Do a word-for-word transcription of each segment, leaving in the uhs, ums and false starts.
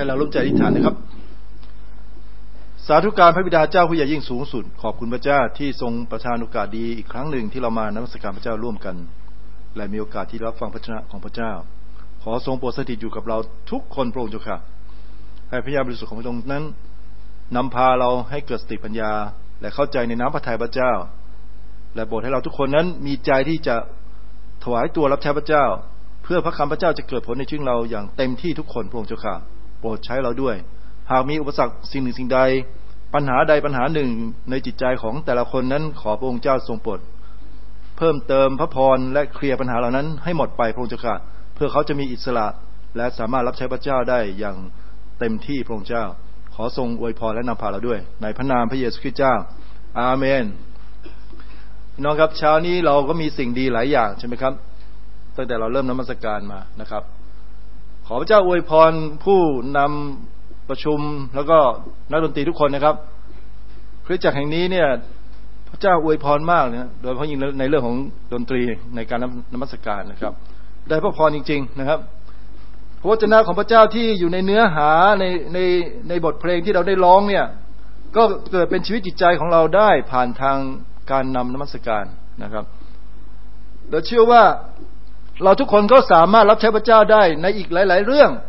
ให้เราร่วมใจอธิษฐานนะครับสาธุการพระบิดาเจ้าผู้ใหญ่ยิ่งสูงสุดขอบคุณพระเจ้าที่ทรงประทานโอกาสดีอีกครั้งหนึ่งที่เรามานมัสการพระเจ้าร่วมกันและมีโอกาสที่รับฟังพระชนะของพระเจ้าขอทรงโปรดสถิตอยู่กับเราทุกคนพระองค์เจ้าค่ะให้พระญาณบริสุทธิ์ของพระองค์นั้นนำพาเราให้เกิดสติปัญญาและเข้าใจในน้ำพระทัยพระเจ้าและโปรดให้เราทุกคนนั้นมีใจที่จะถวายตัวรับใช้พระเจ้าเพื่อพระคำพระเจ้าจะเกิดผลในชีวิตเราอย่างเต็มที่ทุกคนพระองค์เจ้าค่ะโปรดใช้เราด้วยหากมีอุปสรรคสิ่งหนึ่งสิ่งใดปัญหาใดปัญหาหนึ่งในจิตใจของแต่ละคนนั้นขอพระองค์เจ้าทรงโปรดเพิ่มเติมพระพรและเคลียร์ปัญหาเหล่านั้นให้หมดไปพระองค์เจ้าค่ะเพื่อเขาจะมีอิสระและสามารถรับใช้พระเจ้าได้อย่างเต็มที่พระองค์เจ้าขอทรงอวยพรและนำพาเราด้วยในพระนามพระเยซูคริสต์เจ้าอาเมนน้องครับเช้านี้เราก็มีสิ่งดีหลายอย่างใช่ไหมครับตั้งแต่เราเริ่มนมัสการมานะครับขอพระเจ้าอวยพรผู้นำประชุมแล้วก็นักดนตรีทุกคนนะครับคริสตจักรแห่งนี้เนี่ยพระเจ้าอวยพรมากนะโดยเฉพาะยิ่งในเรื่องของดนตรีในการนมัสการนะครับได้พระพรจริงๆนะครับพระวจนะของพระเจ้าที่อยู่ในเนื้อหาในในในบทเพลงที่เราได้ร้องเนี่ยก็เกิดเป็นชีวิตจิตใจของเราได้ผ่านทางการนำนมัสการนะครับเราเชื่อว่าเราทุกคนก็สามารถรับใช้พระเจ้าได้ในอีกหลายๆเรื่อง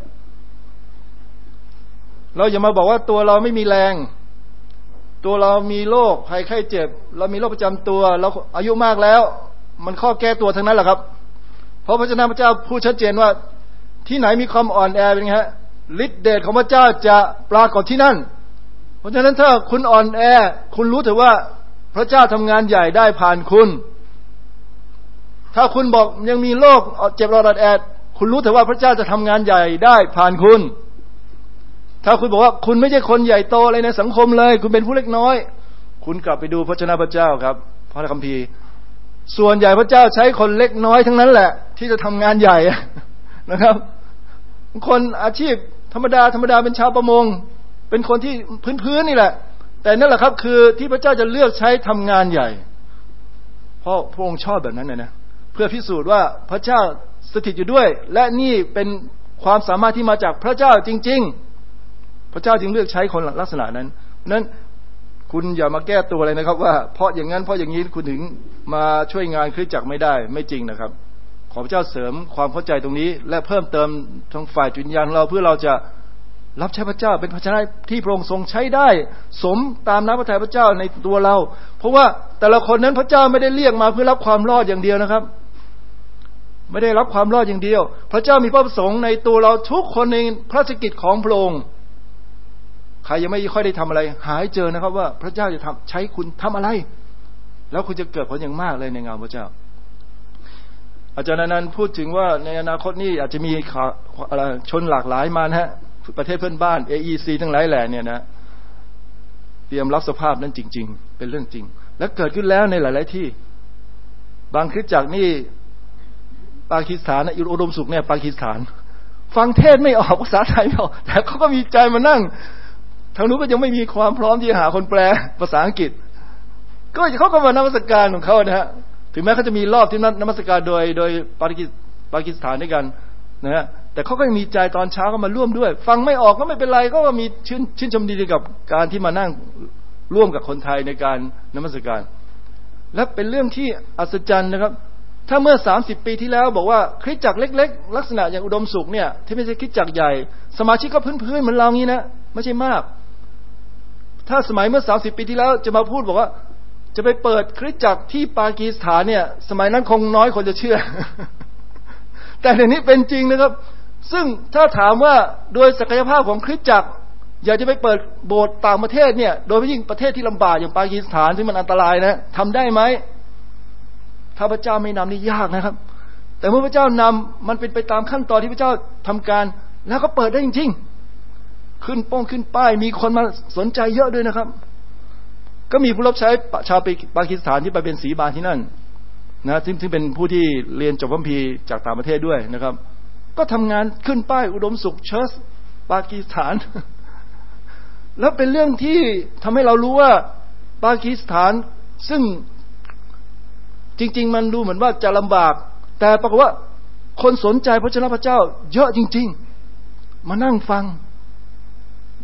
เราอย่ามาบอกว่าตัวเราไม่มีแรงตัวเรามีโรคภัยไข้เจ็บเรามีโรคประจำตัวเราอายุมากแล้วมันข้อแก้ตัวทั้งนั้นแหละครับเพราะพระเจ้าพระเจ้าพูดชัดเจนว่าที่ไหนมีความอ่อนแอเป็นไงฮะฤทธิ์เดชของพระเจ้าจะปรากฏที่นั่นเพราะฉะนั้นถ้าคุณอ่อนแอคุณรู้เถอะว่าพระเจ้าทำงานใหญ่ได้ผ่านคุณถ้าคุณบอกยังมีโรคเจ็บรอดแอดคุณรู้เถอะว่าพระเจ้าจะทำงานใหญ่ได้ผ่านคุณถ้าคุณบอกว่าคุณไม่ใช่คนใหญ่โตอะไรในสังคมเลยคุณเป็นผู้เล็กน้อยคุณกลับไปดูพระชนะพระเจ้าครับพระคัมภีร์ส่วนใหญ่พระเจ้าใช้คนเล็กน้อยทั้งนั้นแหละที่จะทำงานใหญ่นะครับคนอาชีพธรรมดาธรรมดาเป็นชาวประมงเป็นคนที่พื้นๆนี่แหละแต่นั่นแหละครับคือที่พระเจ้าจะเลือกใช้ทำงานใหญ่เพราะพระองค์ชอบแบบนั้นนะนะเพื่อพิสูจน์ว่าพระเจ้าสถิตอยู่ด้วยและนี่เป็นความสามารถที่มาจากพระเจ้าจริงๆพระเจ้าจึงเลือกใช้คนลักษณะนั้นนั้นคุณอย่ามาแก้ตัวเลยนะครับว่าเพราะอย่างนั้นเพราะอย่างนี้คุณถึงมาช่วยงานคริสตจักรไม่ได้ไม่จริงนะครับขอพระเจ้าเสริมความเข้าใจตรงนี้และเพิ่มเติมทางฝ่ายจิตวิญญาณของเราเพื่อเราจะรับใช้พระเจ้าเป็นภาชนะที่พระองค์ทรงใช้ได้สมตามน้ำพระทัยพระเจ้าในตัวเราเพราะว่าแต่ละคนนั้นพระเจ้าไม่ได้เรียกมาเพื่อรับความรอดอย่างเดียวนะครับไม่ได้รับความรอดอย่างเดียวพระเจ้ามีพระประสงค์ในตัวเราทุกคนในพระราชกิจของพระองค์ใครยังไม่ค่อยได้ทำอะไรหาให้เจอนะครับว่าพระเจ้าจะทำใช้คุณทำอะไรแล้วคุณจะเกิดผลอย่างมากเลยในงานพระเจ้าอาจารย์นันท์พูดถึงว่าในอนาคตนี้อาจจะมีชนหลากหลายมานะฮะประเทศเพื่อนบ้าน เอ อี ซี ทั้งหลายแหล่เนี่ยนะเตรียมรับสภาพนั้นจริงๆเป็นเรื่องจริงและเกิดขึ้นแล้วในหลายๆที่บางคริสตจักรนี่ปากีสถานนะอุดมสุขเนี่ยปากีสถานฟังเทศไม่ออกภาษาไทยไม่ออกแต่เขาก็มีใจมานั่งทางนู้นก็ยังไม่มีความพร้อมที่จะหาคนแปลภาษาอังกฤษก็เขาก็มานมัสการของเขานะฮะถึงแม้เขาจะมีรอบที่นมัสการโดยโดยปากีปากีสถานด้วยกันนะฮะแต่เขาก็ยังมีใจตอนเช้าก็มาร่วมด้วยฟังไม่ออกก็ไม่เป็นไรก็มีชื่นชื่นชมดีกับการที่มานั่งร่วมกับคนไทยในการนมัสการและเป็นเรื่องที่อัศจรรย์นะครับถ้าเมื่อสามสิบปีที่แล้วบอกว่าคริสตจักรเล็กๆลักษณะอย่างอุดมสุขเนี่ยที่ไม่ใช่คริสตจักรใหญ่สมาชิกก็พื้นๆเหมือนเรางี้นะไม่ใช่มากถ้าสมัยเมื่อสามสิบปีที่แล้วจะมาพูดบอกว่าจะไปเปิดคริสตจักรที่ปากีสถานเนี่ยสมัยนั้นคงน้อยคนจะเชื่อ แต่เดี๋ยวนี้เป็นจริงนะครับซึ่งถ้าถามว่าโดยศักยภาพของคริสตจักรอยากจะไปเปิดโบสถ์ต่างประเทศเนี่ยโดยเฉพาะยิ่งประเทศที่ลำบากอย่างปากีสถานที่มันอันตรายนะทำได้ไหมถ้าพระเจ้าไม่นำนี่ยากนะครับแต่เมื่อพระเจ้านำมันเป็นไปตามขั้นตอนที่พระเจ้าทำการแล้วก็เปิดได้จริงๆขึ้นป้องขึ้นป้ายมีคนมาสนใจเยอะด้วยนะครับก็มีผู้รับใช้ชาวปากีสถานที่ไปเป็นศรีบาลที่นั่นนะซึ่งซึ่งเป็นผู้ที่เรียนจบพระคัมภีร์จากต่างประเทศด้วยนะครับก็ทำงานขึ้นป้ายอุดมสุขเชิร์ชปากีสถานแล้วเป็นเรื่องที่ทำให้เรารู้ว่าปากีสถานซึ่งจริงๆมันดูเหมือนว่าจะลำบากแต่ปรากฏว่าคนสนใจพระเจ้าพระเจ้าเยอะจริงๆมานั่งฟัง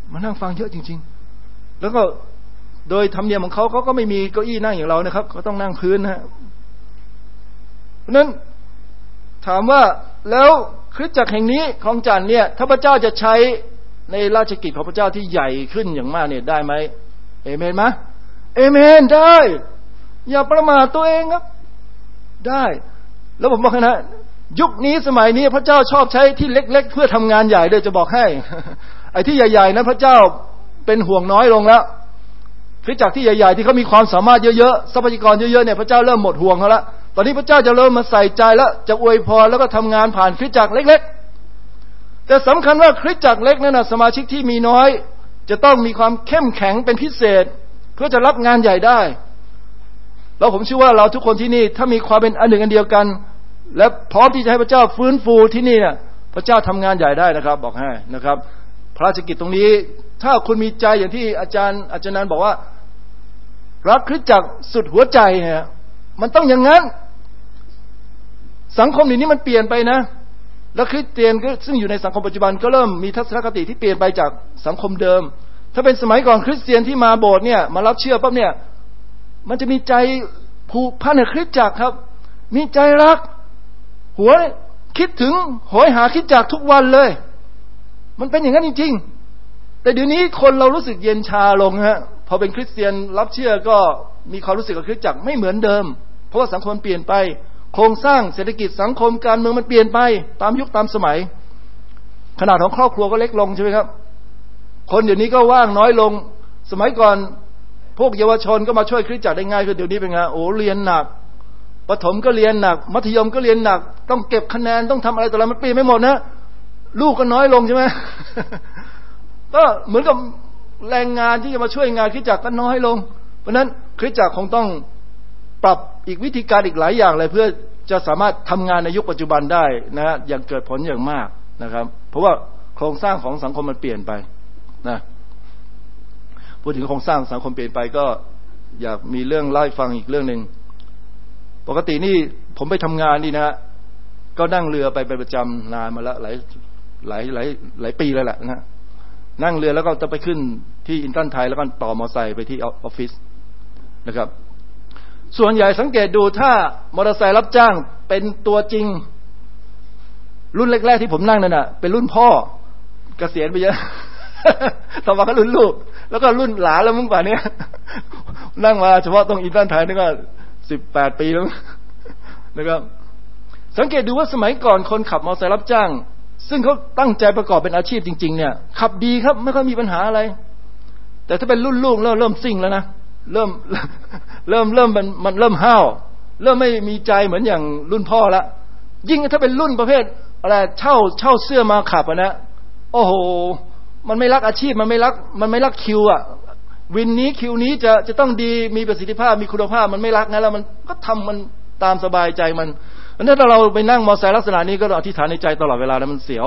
มานั่งฟังเยอะจริงๆแล้วก็โดยธรรมเนียมของเขาเขาก็ไม่มีเก้าอี้นั่งอย่างเรานะครับเขาต้องนั่งพื้นนะฮะเพราะนั้นถามว่าแล้วคริสตจักรแห่งนี้คลองจันทน์เนี่ยถ้าพระเจ้าจะใช้ในราชกิจของพระเจ้าที่ใหญ่ขึ้นอย่างมากเนี่ยได้ไหมเอเมนไหมเอเมนได้อย่าประมาทตัวเองครับได้แล้วผมบอกนะยุคนี้สมัยนี้พระเจ้าชอบใช้ที่เล็กๆเพื่อทำงานใหญ่ด้วยจะบอกให้ไอ้ที่ใหญ่ๆนั้นพระเจ้าเป็นห่วงน้อยลงแล้วคริสตจักรที่ใหญ่ๆที่เขามีความสามารถเยอะๆทรัพยากรเยอะๆเนี่ยพระเจ้าเริ่มหมดห่วงเขาแล้วตอนนี้พระเจ้าจะเริ่มมาใส่ใจแล้วจะอวยพรแล้วก็ทำงานผ่านคริสตจักรเล็กๆแต่สำคัญว่าคริสตจักรเล็กนั่นนะสมาชิกที่มีน้อยจะต้องมีความเข้มแข็งเป็นพิเศษเพื่อจะรับงานใหญ่ได้แล้วผมเชื่อว่าเราทุกคนที่นี่ถ้ามีความเป็นอันหนึ่งอันเดียวกันและพร้อมที่จะให้พระเจ้าฟื้นฟูที่นี่เนี่ยพระเจ้าทำงานใหญ่ได้นะครับบอกให้นะครับพระราชกิจตรงนี้ถ้าคุณมีใจอย่างที่อาจารย์อาจารย์นันบอกว่ารักคริสตจักรสุดหัวใจเนี่ยมันต้องอย่างนั้นสังคมนี้มันเปลี่ยนไปนะแล้วคริสเตียนก็ซึ่งอยู่ในสังคมปัจจุบันก็เริ่มมีทัศนคติที่เปลี่ยนไปจากสังคมเดิมถ้าเป็นสมัยก่อนคริสเตียนที่มาโบสถ์เนี่ยมารับเชื่อปั๊บเนี่ยมันจะมีใจผูกพันกับคริสตจักรครับมีใจรักหัวคิดถึงโหยหาคริสตจักรทุกวันเลยมันเป็นอย่างนั้นจริงๆแต่เดี๋ยวนี้คนเรารู้สึกเย็นชาลงฮะพอเป็นคริสเตียนรับเชื่อก็มีความรู้สึกกับคริสตจักรไม่เหมือนเดิมเพราะว่าสังคมเปลี่ยนไปโครงสร้างเศรษฐกิจสังคมการเมืองมันเปลี่ยนไปตามยุคตามสมัยขนาดของครอบครัวก็เล็กลงใช่ไหมครับคนเดี๋ยวนี้ก็ว่างน้อยลงสมัยก่อนพวกเยาวชนก็มาช่วยคริสตจักรได้ง่ายขึ้นเดี๋ยวนี้เป็นไงโอ้เรียนหนักประถมก็เรียนหนักมัธยมก็เรียนหนักต้องเก็บคะแนนต้องทำอะไรต่ออะไรมันเปลี่ยนไม่หมดนะลูกก็น้อยลงใช่ไหม ก็เหมือนกับแรงงานที่จะมาช่วยงานคริสตจักรก็น้อยลงเพราะฉะนั้นคริสตจักรคงต้องปรับอีกวิธีการอีกหลายอย่างเลยเพื่อจะสามารถทำงานในยุคปัจจุบันได้นะฮะอย่างเกิดผลอย่างมากนะครับเพราะว่าโครงสร้างของสังคมมันเปลี่ยนไปนะพูดถึงโครงสร้างสังคมเปลี่ยนไปก็อยากมีเรื่องเล่าให้ฟังอีกเรื่องนึงปกตินี่ผมไปทำงานนี่นะฮะก็นั่งเรือไปเป็นประจำนานมาแล้วหลายหลายหลายหลายปีแล้วแหละนะนั่งเรือแล้วก็จะไปขึ้นที่อินตันไทยแล้วก็ต่อมอเตอร์ไซค์ไปที่ออฟฟิศนะครับส่วนใหญ่สังเกตดูถ้ามอเตอร์ไซค์รับจ้างเป็นตัวจริงรุ่นแรกๆที่ผมนั่งนั่นน่ะเป็นรุ่นพ่อเกษียณไปเยอะ ต่อมาก็รุ่นลูกแล้วก็รุ่นหลานแล้วมึงป่านนี้นั่งมาเฉพาะตรงอินตันไทยนี่ก็สิบแปดปีแล้วนะครับสังเกตดูว่าสมัยก่อนคนขับมอเตอร์ไซค์รับจ้างซึ่งเขาตั้งใจประกอบเป็นอาชีพจริงๆเนี่ยขับดีครับไม่ค่อยมีปัญหาอะไรแต่ถ้าเป็นรุ่นลูกเริ่มเริ่มซิ่งแล้วนะเริ่มเริ่มเริ่มมันมันเริ่มห้าวเริ่มไม่มีใจเหมือนอย่างรุ่นพ่อละยิ่งถ้าเป็นรุ่นประเภทอะไรเช่าเช่าเสื้อมาขับอ่ะนะโอ้โหมันไม่รักอาชีพมันไม่รักมันไม่รักคิวอ่ะวินนี้คิวนี้จะจะต้องดีมีประสิทธิภาพมีคุณภาพมันไม่รักนะแล้วมันก็ทำมันตามสบายใจมันเพราะฉะนั้นถ้าเราไปนั่งมอเตอร์ไซค์ลักษณะนี้ก็อธิษฐานในใจตลอดเวลาแล้วมันเสียว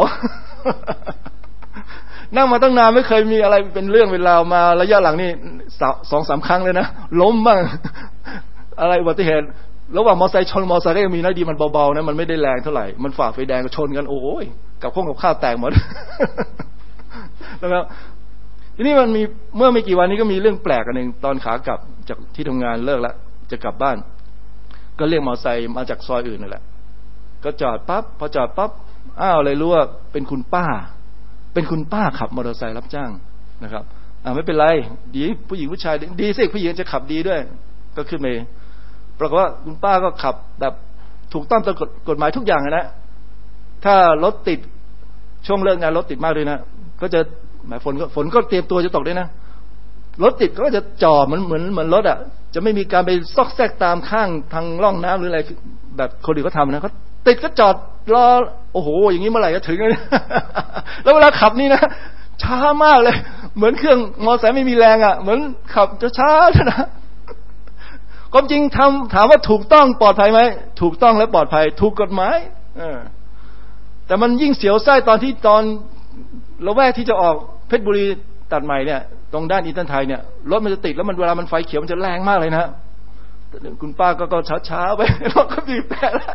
นั่งมาตั้งนานไม่เคยมีอะไรเป็นเรื่องเป็นราวมาระยะหลังนี่สองสามครั้งเลยนะล้มบ้าง อะไรอุบัติเหตุระหว่างมอเตอร์ไซค์ชนมอเตอร์ไซค์ก็ยังมีนะดีมันเบาๆนะมันไม่ได้แรงเท่าไหร่มันฝ่าไฟแดงก็ชนกันโอ้ยกับข้องกับข้าวแตกหมด นะครับทีนี้มันมีเมื่อไม่กี่วันนี้ก็มีเรื่องแปลกอันหนึ่งตอนขากลับจากที่ทำงานเลิกแล้วจะกลับบ้านก็เรียกมอเตอร์ไซค์มาจากซอยอื่นนั่นแหละก็จอดปั๊บพอจอดปั๊บอ้าวเลยรู้ว่าเป็นคุณป้าเป็นคุณป้าขับมอเตอร์ไซค์รับจ้างนะครับอ่าไม่เป็นไรดีผู้หญิงผู้ชายดีสิผู้หญิงจะขับดีด้วยก็ขึ้นไปปรากฏว่าคุณป้าก็ขับแบบถูกต้องตามกฎหมายทุกอย่างนะถ้ารถติดช่วงเลิกงานรถติดมากเลยนะก็จะหมายฝนก็ฝนก็เตรียมตัวจะตกด้วยนะรถติดก็จะจ่อเหมือนเหมือนเหมือนรถอ่ะจะไม่มีการไปซอกแซกตามข้างทางร่องน้ำหรืออะไรแบบคนอื่นเขาทำนะเขาติดก็จอดรอโอ้โหอย่างนี้เมื่อไหร่จะถึงเลย แล้วเวลาขับนี่นะช้ามากเลยเหมือนเครื่องมอเตอร์ไซค์ไม่มีแรงอ่ะเหมือนขับจะช้านะความจริงทำถามว่าถูกต้องปลอดภัยไหมถูกต้องและปลอดภัยถูกกฎหมายแต่มันยิ่งเสียวไส้ตอนที่ตอนละแวกที่จะออกเพชรบุรีตัดใหม่เนี่ยตรงด้านอินเตอร์ไทยเนี่ยรถมันจะติดแล้วมันเวลามันไฟเขียวมันจะแรงมากเลยนะคุณป้าก็ก็ช้าๆไปรถก็บีบแต่อะไร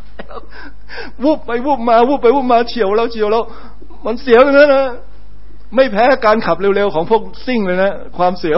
วูบไปวูบมาวูบไปวูบมาเฉียวแล้วเฉียวแล้วมันเสียวอย่างนั้นนะไม่แพ้การขับเร็วๆของพวกซิ่งเลยนะความเสียว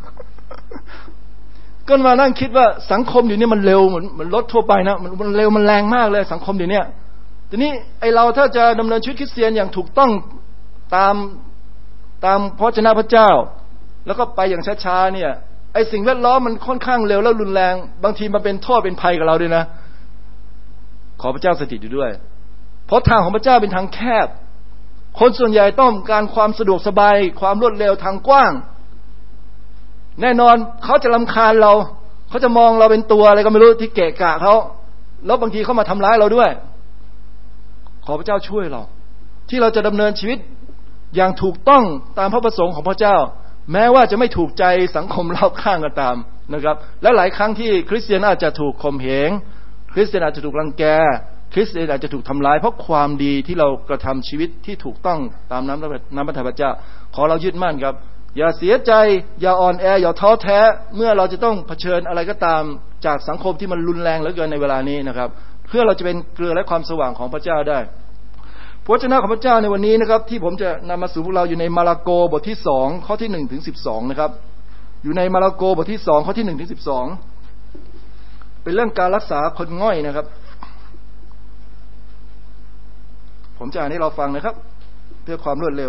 ก็มานั่งคิดว่าสังคมเดี๋ยวนี้มันเร็วเหมือนเหมือนรถทั่วไปนะมันมันเร็วมันแรงมากเลยสังคมเดี๋ยวนี้ทีนี้ไอเราถ้าจะดำเนินชีวิตคริสเตียนอย่างถูกต้องตามตามพระวจนะพระเจ้าแล้วก็ไปอย่างช้าๆเนี่ยไอสิ่งแวดล้อมมันค่อนข้างเร็วแล้วรุนแรงบางทีมันเป็นโทษเป็นภัยกับเราด้วยนะขอพระเจ้าสถิตอยู่ด้วยเพราะทางของพระเจ้าเป็นทางแคบคนส่วนใหญ่ต้องการความสะดวกสบายความรวดเร็วทางกว้างแน่นอนเขาจะรำคาญเราเขาจะมองเราเป็นตัวอะไรก็ไม่รู้ที่เกะกะเขาแล้วบางทีเขามาทำร้ายเราด้วยขอพระเจ้าช่วยเราที่เราจะดำเนินชีวิตอย่างถูกต้องตามพระประสงค์ของพระเจ้าแม้ว่าจะไม่ถูกใจสังคมรอบข้างก็ตามนะครับและหลายครั้งที่คริสเตียนอาจจะถูกข่มเหงคริสเตียนอาจจะถูกรังแกคริสเตียนอาจจะถูกทำร้ายเพราะความดีที่เรากระทำชีวิตที่ถูกต้องตามน้ำน้ำพระทัยพระเจ้าขอเรายึดมั่นครับอย่าเสียใจอย่าอ่อนแออย่าท้อแท้เมื่อเราจะต้องเผชิญอะไรก็ตามจากสังคมที่มันรุนแรงเหลือเกินในเวลานี้นะครับเพื่อเราจะเป็นเกลือและความสว่างของพระเจ้าได้พระวจนะของพระเจ้าในวันนี้นะครับที่ผมจะนำมาสู่พวกเราอยู่ในมาระโกบทที่สองข้อที่หนึ่งถึงสิบสองนะครับอยู่ในมาระโกบทที่สองข้อที่หนึ่งถึงสิบสองเป็นเรื่องการรักษาคนง่อยนะครับผมจะอ่านให้เราฟังนะครับเพื่อความรวดเร็ว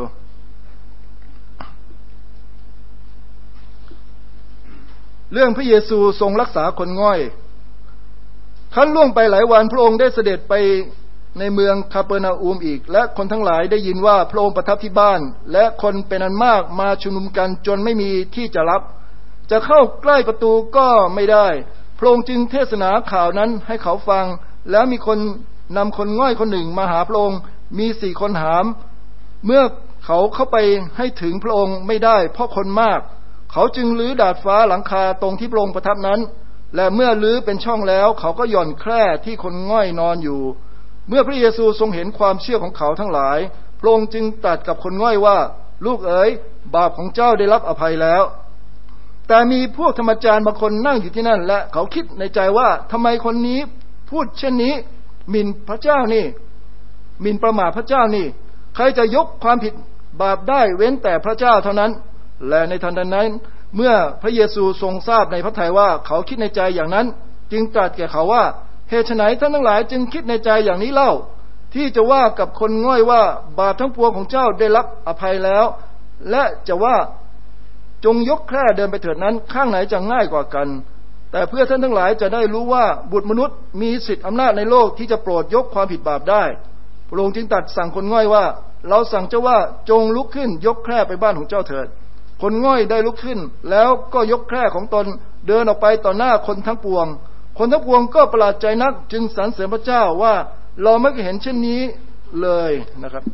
เรื่องพระเยซูทรงรักษาคนง่อยครั้นล่วงไปหลายวันพระองค์ได้เสด็จไปในเมืองคาเปอร์นาอูมอีกและคนทั้งหลายได้ยินว่าพระองค์ประทับที่บ้านและคนเป็นอันมากมาชุมนุมกันจนไม่มีที่จะรับจะเข้าใกล้ประตูก็ไม่ได้พระองค์จึงเทศนาข่าวนั้นให้เขาฟังแล้วมีคนนำคนง่อยคนหนึ่งมาหาพระองค์มีสี่คนหามเมื่อเขาเข้าไปให้ถึงพระองค์ไม่ได้เพราะคนมากเขาจึงลื้อดาดฟ้าหลังคาตรงที่พระองค์ประทับนั้นและเมื่อลื้อเป็นช่องแล้วเขาก็หย่อนแคร่ที่คนง่อยนอนอยู่เมื่อพระเยซูทรงเห็นความเชื่อของเขาทั้งหลายพระองค์จึงตรัสกับคนง่อยว่าลูกเอ๋ยบาปของเจ้าได้รับอภัยแล้วแต่มีพวกธรรมจารย์บางคนนั่งอยู่ที่นั่นและเขาคิดในใจว่าทำไมคนนี้พูดเช่นนี้หมิ่นพระเจ้านี่หมิ่นประมาทพระเจ้านี่ใครจะยกความผิดบาปได้เว้นแต่พระเจ้าเท่านั้นและในทันใดนั้นเมื่อพระเยซูทรงทราบในพระทัยว่าเขาคิดในใจอย่างนั้นจึงตรัสแก่เขาว่าเหตุไฉนท่านทั้งหลายจึงคิดในใจอย่างนี้เล่าที่จะว่ากับคนง่อยว่าบาปทั้งปวงของเจ้าได้รับอภัยแล้วและจะว่าจงยกแคร่เดินไปเถิดนั้นข้างไหนจะง่ายกว่ากันแต่เพื่อท่านทั้งหลายจะได้รู้ว่าบุตรมนุษย์มีสิทธิอำนาจในโลกที่จะโปรดยกความผิดบาปได้พระองค์จึงตรัสสั่งคนง่อยว่าเราสั่งเจ้าว่าจงลุกขึ้นยกแคร่ไปบ้านของเจ้าเถิดคนง่อยได้ลุกขึ้นแล้วก็ยกแคร่ของตนเดินออกไปต่อหน้าคนทั้งปวงคนทั้งปวงก็ประหลาดใจนักจึงสรรเสริญพระเจ้าว่าเราไม่เคยเห็นเช่นนี้เลยนะครับ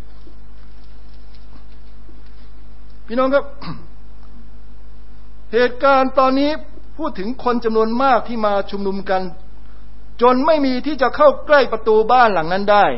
พี่น้องครับ เหตุการณ์ตอนนี้พูดถึงคนจำนวนมากที่มาชุมนุมกันจนไม่มีที่จะเข้าใกล้ประตูบ้านหลังนั้นได้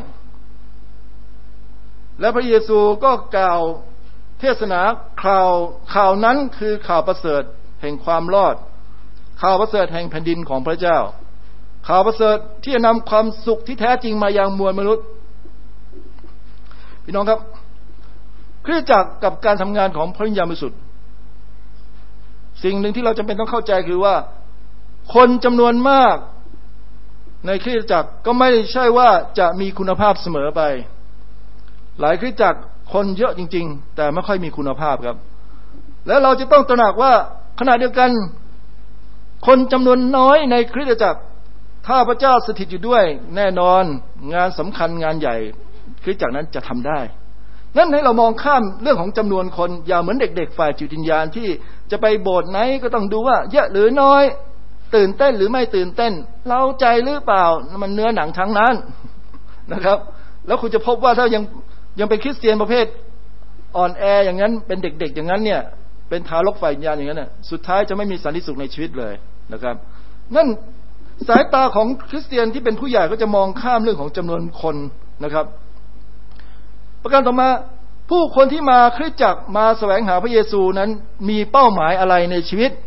และพระเยซูก็กล่าวเทศนาข่าวข่าวนั้นคือข่าวประเสริฐแห่งความรอดข่าวประเสริฐแห่งแผ่นดินของพระเจ้าข่าวประเสริฐที่จะนำความสุขที่แท้จริงมายังมวลมนุษย์พี่น้องครับคริสตจักรกับการทำงานของพระวิญญาณบริสุทธิ์สิ่งหนึ่งที่เราจำเป็นต้องเข้าใจคือว่าคนจำนวนมากในคริสตจักรก็ไม่ใช่ว่าจะมีคุณภาพเสมอไปหลายคริสตจักรคนเยอะจริงๆแต่ไม่ค่อยมีคุณภาพครับและเราจะต้องตระหนักว่าขณะเดียวกันคนจำนวนน้อยในคริสตจักรถ้าพระเจ้าสถิตอยู่ด้วยแน่นอนงานสำคัญงานใหญ่คริสตจักรนั้นจะทำได้นั่นให้เรามองข้ามเรื่องของจำนวนคนอย่าเหมือนเด็กๆฝ่ายจิตวิญญาณที่จะไปโบสถ์ไหนก็ต้องดูว่าเยอะหรือน้อยตื่นเต้นหรือไม่ตื่นเต้นเร้าใจหรือเปล่ามันเนื้อหนังทั้งนั้นนะครับแล้วคุณจะพบว่าถ้ายังยังเป็นคริสเตียนประเภทอ่อนแออย่างนั้นเป็นเด็กๆอย่างนั้นเนี่ยเป็นทารกฝ่ายวิญญาณอย่างนั้นน่ะสุดท้ายจะไม่มีสันติสุขในชีวิตเลยนะครับนั่นสายตาของคริสเตียนที่เป็นผู้ใหญ่ก็จะมองข้ามเรื่องของจำนวนคนนะครับประการต่อมาผู้คนที่มาคริสตจักรมาแสวงหาพระเยซูนั้นมีเป้าหมายอะไรในชีวิต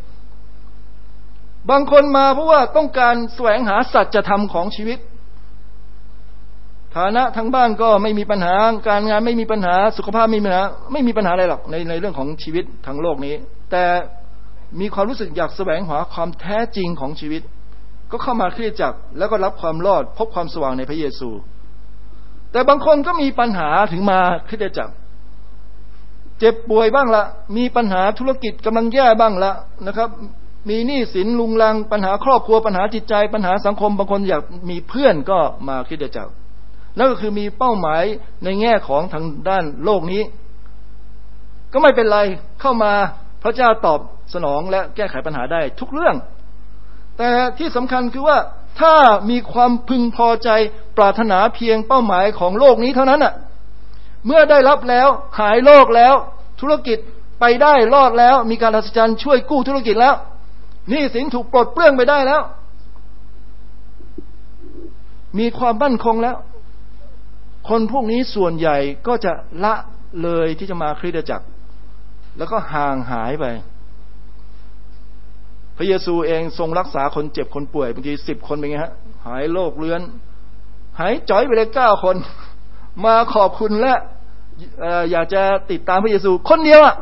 บางคนมาเพราะว่าต้องการแสวงหาสัจธรรมของชีวิตฐานะทั้งบ้านก็ไม่มีปัญหาการงานไม่มีปัญหาสุขภาพไม่มีปัญหาไม่มีปัญหาอะไรหรอกในในเรื่องของชีวิตทั้งโลกนี้แต่มีความรู้สึกอยากแสวงหาความแท้จริงของชีวิตก็เข้ามาคริสตจักรแล้วก็รับความรอดพบความสว่างในพระเยซูแต่บางคนก็มีปัญหาถึงมาคริสตจักรเจ็บป่วยบ้างละมีปัญหาธุรกิจกำลังแย่บ้างละนะครับมีหนี้สินลุงลังปัญหาครอบครัวปัญหาจิตใจปัญหาสังคมบางคนอยากมีเพื่อนก็มาคริสตจักรนั่นก็คือมีเป้าหมายในแง่ของทางด้านโลกนี้ก็ไม่เป็นไรเข้ามาพระเจ้าตอบสนองและแก้ไขปัญหาได้ทุกเรื่องแต่ที่สำคัญคือว่าถ้ามีความพึงพอใจปรารถนาเพียงเป้าหมายของโลกนี้เท่านั้นน่ะเมื่อได้รับแล้วหายโรคแล้วธุรกิจไปได้รอดแล้วมีการอัศจรรย์ช่วยกู้ธุรกิจแล้วหนี้สินถูกปลดเปลื้องไปได้แล้วมีความมั่นคงแล้วคนพวกนี้ส่วนใหญ่ก็จะละเลยที่จะมาคริสตจักรแล้วก็ห่างหายไปพระเยซูเองทรงรักษาคนเจ็บคนป่วยบางทีสิบคนเป็นไงฮะหายโรคเรื้อนหายจ่อยไปเลยเก้าคนมาขอบคุณและอยากจะติดตามพระเยซูคนเดียวอ่ะ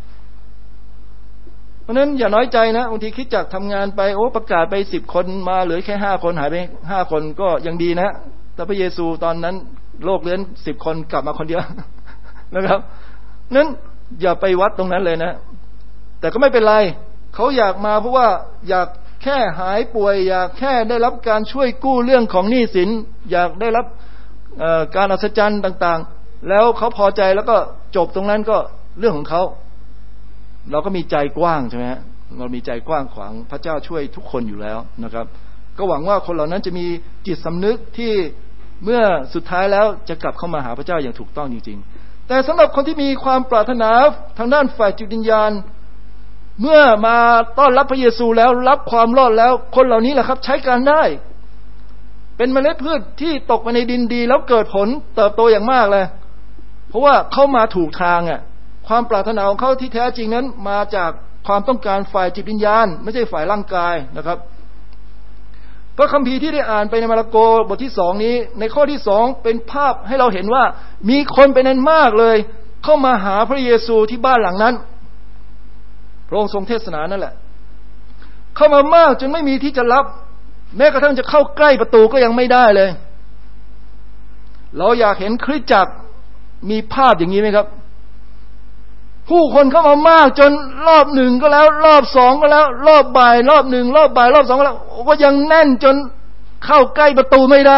เพราะนั้นอย่าน้อยใจนะบางทีคิดจักทำงานไปโอ้ประกาศไปสิบคนมาเหลือแค่ห้าคนหายไปห้าคนก็ยังดีนะแต่พระเยซูตอนนั้นโรคเรื้อนสิบคนกลับมาคนเดียวนะครับนั้นอย่าไปวัดตรงนั้นเลยนะแต่ก็ไม่เป็นไรเขาอยากมาเพราะว่าอยากแค่หายป่วยอยากแค่ได้รับการช่วยกู้เรื่องของหนี้สินอยากได้รับการอัศจรรย์ต่างๆแล้วเขาพอใจแล้วก็จบตรงนั้นก็เรื่องของเขาเราก็มีใจกว้างใช่ไหมฮะเรามีใจกว้างขวางพระเจ้าช่วยทุกคนอยู่แล้วนะครับก็หวังว่าคนเหล่านั้นจะมีจิตสำนึกที่เมื่อสุดท้ายแล้วจะกลับเข้ามาหาพระเจ้าอย่างถูกต้องจริงๆแต่สำหรับคนที่มีความปรารถนาทางด้านฝ่ายจิตวิญญาณเมื่อมาต้อนรับพระเยซูแล้วรับความรอดแล้วคนเหล่านี้แหละครับใช้การได้เป็นเมล็ดพืชที่ตกไปในดินดีแล้วเกิดผลเติบโตอย่างมากเลยเพราะว่าเขามาถูกทางอ่ะความปรารถนาของเขาที่แท้จริงนั้นมาจากความต้องการฝ่ายจิตวิญญาณไม่ใช่ฝ่ายร่างกายนะครับพระคัมภีร์ที่ได้อ่านไปในมาระโกบทที่สองนี้ในข้อที่สองเป็นภาพให้เราเห็นว่ามีคนเป็นนั้นมากเลยเข้ามาหาพระเยซูที่บ้านหลังนั้นพระองค์ทรงเทศนานั่นแหละเข้ามามากจนไม่มีที่จะรับแม้กระทั่งจะเข้าใกล้ประตูก็ยังไม่ได้เลยเราอยากเห็นคริสตจักรมีภาพอย่างนี้ไหมครับผู้คนเข้ามามากจนรอบหนึ่งก็แล้วรอบสองก็แล้วรอบบ่ายรอบหนึ่งรอบบ่ายรอบสองก็แล้วก็ยังแน่นจนเข้าใกล้ประตูไม่ได้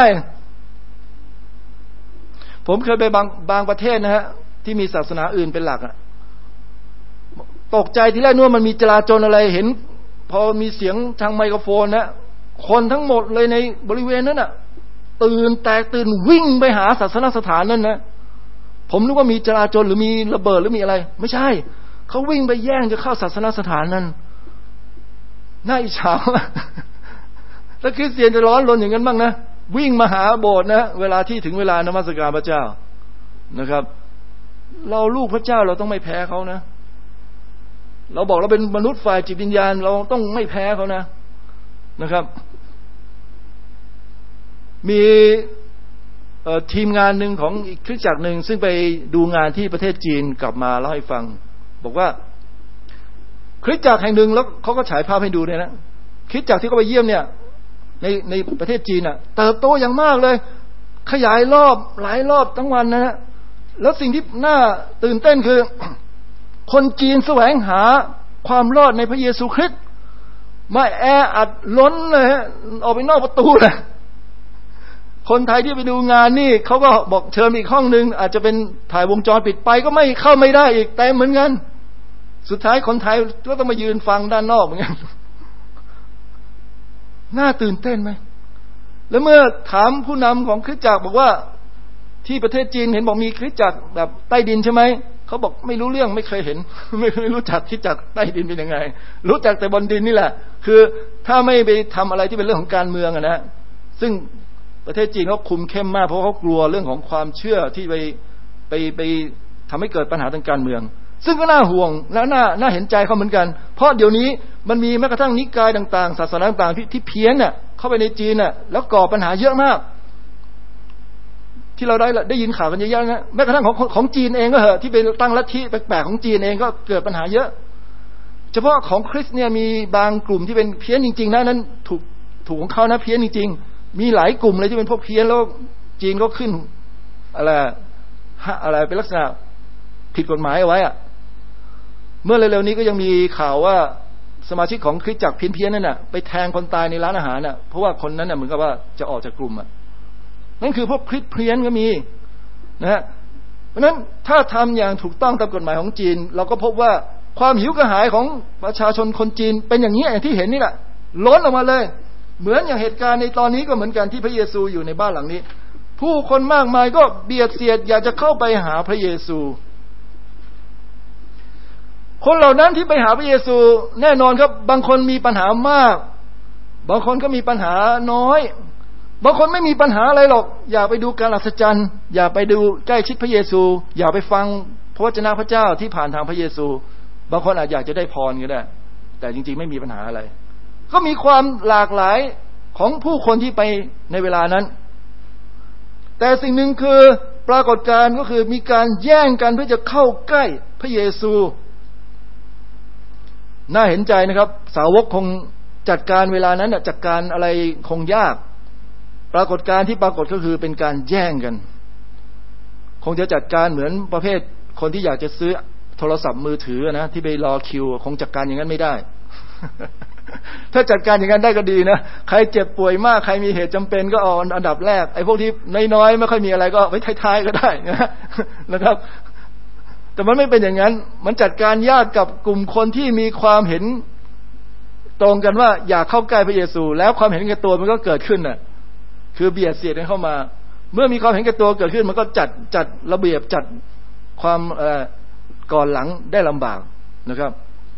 ผมเคยไปบางบางประเทศนะฮะที่มีศาสนาอื่นเป็นหลักอะตกใจทีแรกนึกว่ามันมีจราจรอะไรเห็นพอมีเสียงทางไมโครโฟนนะคนทั้งหมดเลยในบริเวณนั้นน่ะตื่นแตกตื่นวิ่งไปหาศาสนสถานนั่นนะผมนึกว่ามีจราจรหรือมีระเบิดหรือมีอะไรไม่ใช่เขาวิ่งไปแย่งจะเข้าศาสนสถานนั้นน่าอิจฉาแล้วคริสเตียนจะร้อนรนอย่างนั้นบ้างนะวิ่งมาหาโบสถ์นะเวลาที่ถึงเวลานมัสการพระเจ้านะครับเราลูกพระเจ้าเราต้องไม่แพ้เขานะเราบอกเราเป็นมนุษย์ฝ่ายจิตวิญญาณเราต้องไม่แพ้เขานะนะครับมีทีมงานหนึ่งของอีกคริสตจักรหนึ่งซึ่งไปดูงานที่ประเทศจีนกลับมาเล่าให้ฟังบอกว่าคริสตจักรแห่งหนึ่งแล้วเขาก็ฉายภาพให้ดูเนี่ยนะคริสตจักรที่เขาไปเยี่ยมเนี่ยในในประเทศจีนอ่ะเติบโตอย่างมากเลยขยายรอบหลายรอบทั้งวันนะฮะแล้วสิ่งที่น่าตื่นเต้นคือคนจีนแสวงหาความรอดในพระเยซูคริสต์มาแออัดล้นเลยฮะออกไปนอกประตูเลยคนไทยที่ไปดูงานนี่เขาก็บอกเชิญอีกห้องนึงอาจจะเป็นถ่ายวงจรปิดไปก็ไม่เข้าไม่ได้อีกแต่เหมือนกันสุดท้ายคนไทยก็ต้องมายืนฟังด้านนอกเหมือนกันน่าตื่นเต้นไหมแล้วเมื่อถามผู้นำของคริสตจักรบอกว่าที่ประเทศจีนเห็นบอกมีคริสตจักรแบบใต้ดินใช่ไหมเขาบอกไม่รู้เรื่องไม่เคยเห็นไม่ไม่รู้จักคริสตจักรใต้ดินเป็นยังไงรู้จักแต่บนดินนี่แหละคือถ้าไม่ไปทำอะไรที่เป็นเรื่องของการเมืองอะนะซึ่งประเทศจีนเขาคุมเข้มมากเพราะเขากลัวเรื่องของความเชื่อที่ไปไปไปทำให้เกิดปัญหาทางการเมืองซึ่งก็น่าห่วงและน่าน่าเห็นใจเขาเหมือนกันเพราะเดี๋ยวนี้มันมีแม้กระทั่งนิกายต่างๆศาสนาต่างๆที่ที่เพี้ยนน่ะเข้าไปในจีนน่ะแล้วก่อปัญหาเยอะมากที่เราได้ได้ยินข่าวกันเยอะๆนะแม้กระทั่งของของจีนเองก็เหอะที่ไปตั้งลัทธิแปลกๆของจีนเองก็เกิดปัญหาเยอะเฉพาะของคริสเนี่ยมีบางกลุ่มที่เป็นเพี้ยนจริงๆนะนั้นถูกถูกของเขานะเพี้ยนจริงๆมีหลายกลุ่มเลยที่เป็นพวกเพี้ยนแล้วจีนก็ขึ้นอะไรอะไรเป็นลักษณะผิดกฎหมายเอาไว้อะเมื่อเร็วๆนี้ก็ยังมีข่าวว่าสมาชิกของคริสตจักรเพี้ยนๆนั่นน่ะไปแทงคนตายในร้านอาหารน่ะเพราะว่าคนนั้นน่ะเหมือนกับว่าจะออกจากกลุ่มอ่ะนั่นคือพวกคริสเพี้ยนก็มีนะฮะเพราะฉะนั้นถ้าทำอย่างถูกต้องตามกฎหมายของจีนเราก็พบว่าความหิวกระหายของประชาชนคนจีนเป็นอย่างนี้อย่างที่เห็นนี่แหละล้นออกมาเลยเหมือนอย่างเหตุการณ์ในตอนนี้ก็เหมือนกันที่พระเยซูอยู่ในบ้านหลังนี้ผู้คนมากมายก็เบียดเสียดอยากจะเข้าไปหาพระเยซูคนเหล่านั้นที่ไปหาพระเยซูแน่นอนครับบางคนมีปัญหามากบางคนก็มีปัญหาน้อยบางคนไม่มีปัญหาอะไรหรอกอย่าไปดูการอัศจรรย์อย่าไปดูใกล้ชิดพระเยซูอย่าไปฟังพระวจนะพระเจ้าที่ผ่านทางพระเยซูบางคนอาจอยากจะได้พรก็ได้แต่จริงๆไม่มีปัญหาอะไรก็มีความหลากหลายของผู้คนที่ไปในเวลานั้นแต่สิ่งหนึ่งคือปรากฏการณ์ก็คือมีการแย่งกันเพื่อจะเข้าใกล้พระเยซูน่าเห็นใจนะครับสาวกคงจัดการเวลานั้นจัดการอะไรคงยากปรากฏการณ์ที่ปรากฏก็คือเป็นการแย่งกันคงจะจัดการเหมือนประเภทคนที่อยากจะซื้อโทรศัพท์มือถือนะที่ไปรอคิวคงจัดการอย่างนั้นไม่ได้ ถ้าจัดการอย่างนั้นได้ก็ดีนะใครเจ็บป่วยมากใครมีเหตุจำเป็นก็เอาอันดับแรกไอ้พวกที่น้อยๆไม่ค่อยมีอะไรก็ไว้ท้ายๆก็ได้นะนะครับแต่มันไม่เป็นอย่างนั้นมันจัดการยากกับกลุ่มคนที่มีความเห็นตรงกันว่าอยากเข้าใกล้พระเยซูแล้วความเห็นแก่ตัวมันก็เกิดขึ้นน่ะคือเบียดเสียดกันเข้ามาเมื่อมีความเห็นแก่ตัวเกิดขึ้นมันก็จัดจัดระเบียบจัดความเอ่อก่อนหลังได้ลำบากนะครับ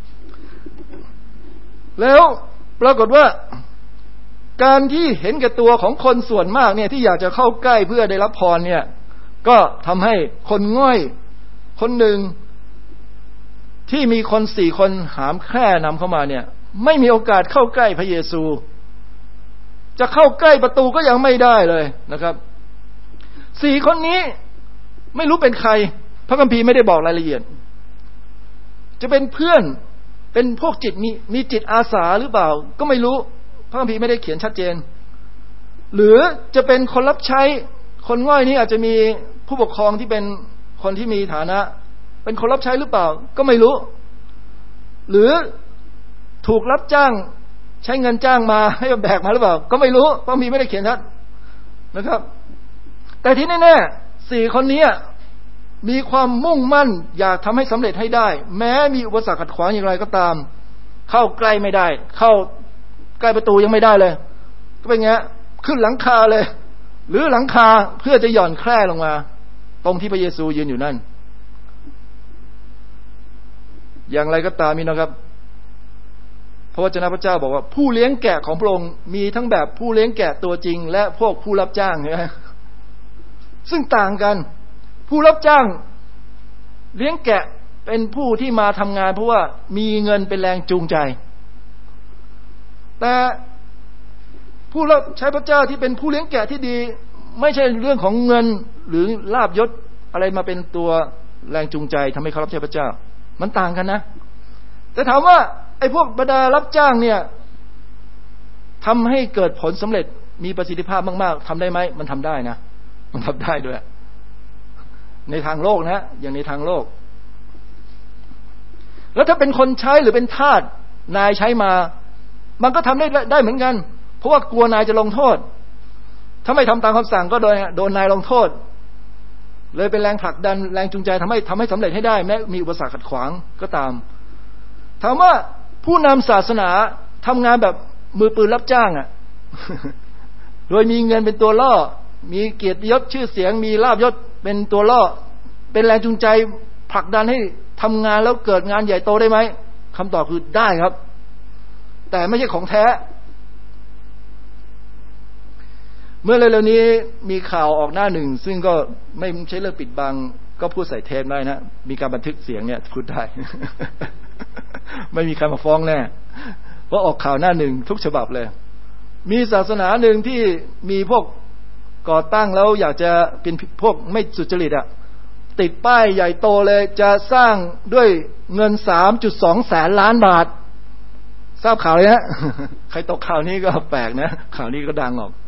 แล้วปรากฏว่าการที่เห็นแก่ตัวของคนส่วนมากเนี่ยที่อยากจะเข้าใกล้เพื่อได้รับพรเนี่ยก็ทำให้คนง่อยคนหนึ่งที่มีคนสี่คนหามแคร่นำเข้ามาเนี่ยไม่มีโอกาสเข้าใกล้พระเยซูจะเข้าใกล้ประตูก็ยังไม่ได้เลยนะครับสี่คนนี้ไม่รู้เป็นใครพระคัมภีร์ไม่ได้บอกรายละเอียดจะเป็นเพื่อนเป็นพวกจิตมีมีจิตอาสาหรือเปล่าก็ไม่รู้พระคัมภีร์ไม่ได้เขียนชัดเจนหรือจะเป็นคนรับใช้คนง่อยนี้อาจจะมีผู้ปกครองที่เป็นคนที่มีฐานะเป็นคนรับใช้หรือเปล่าก็ไม่รู้หรือถูกรับจ้างใช้เงินจ้างมาให้แบกมาหรือเปล่าก็ไม่รู้พระคัมภีร์ไม่ได้เขียนชัดนะครับแต่ที่แน่ๆสี่คนนี้มีความมุ่งมั่นอยากทำให้สำเร็จให้ได้แม้มีอุปสรรคขัดขวางอย่างไรก็ตามเข้าใกล้ไม่ได้เข้าใกล้ประตูยังไม่ได้เลยก็เป็นไงขึ้นหลังคาเลยหรือหลังคาเพื่อจะหย่อนแคร่ลงมาตรงที่พระเยซูยืนอยู่นั่นอย่างไรก็ตามนี่นะครับพระวจนะพระเจ้าบอกว่าผู้เลี้ยงแกะของพระองค์มีทั้งแบบผู้เลี้ยงแกะตัวจริงและพวกผู้รับจ้างใช่ไหมซึ่งต่างกันผู้รับจ้างเลี้ยงแกะเป็นผู้ที่มาทำงานเพราะว่ามีเงินเป็นแรงจูงใจแต่ผู้รับใช้พระเจ้าที่เป็นผู้เลี้ยงแกะที่ดีไม่ใช่เรื่องของเงินหรือลาภยศอะไรมาเป็นตัวแรงจูงใจทำให้เขารับใช้พระเจ้ามันต่างกันนะแต่ถามว่าไอ้พวกบรรดารับจ้างเนี่ยทำให้เกิดผลสำเร็จมีประสิทธิภาพมากๆทำได้ไหมมันทำได้นะมันทำได้ด้วยในทางโลกนะอย่างในทางโลกแล้วถ้าเป็นคนใช้หรือเป็นทาสนายใช้มามันก็ทำได้ได้เหมือนกันเพราะว่ากลัวนายจะลงโทษถ้าไม่ทำตามคำสั่งก็โดนโดนนายลงโทษเลยเป็นแรงผลักดันแรงจูงใจทำให้ทำให้สำเร็จให้ได้แม้มีอุปสรรคขัดขวางก็ตามถามว่าผู้นำศาสนาทำงานแบบมือปืนรับจ้างอ่ะ โดยมีเงินเป็นตัวล่อมีเกียรติยศชื่อเสียงมีลาภยศเป็นตัวล่อเป็นแรงจูงใจผลักดันให้ทำงานแล้วเกิดงานใหญ่โตได้ไหมคำตอบคือได้ครับแต่ไม่ใช่ของแท้เมื่อเร็วๆนี้มีข่าวออกหน้าหนึ่งซึ่งก็ไม่ใช่เรื่องปิดบังก็พูดใส่เทปได้นะมีการบันทึกเสียงเนี่ยพูดได้ ไม่มีใครมาฟ้องแน่เพราะออกข่าวหน้าหนึ่งทุกฉบับเลยมีศาสนาหนึ่งที่มีพวกก่อตั้งแล้วอยากจะเป็นพวกไม่สุจริตอ่ะติดป้ายใหญ่โตเลยจะสร้างด้วยเงิน สามจุดสอง แสนล้านบาททราบข่าวเลยนะ ใครตกข่าวนี้ก็แปลกนะข่าวนี้ก็ดังออก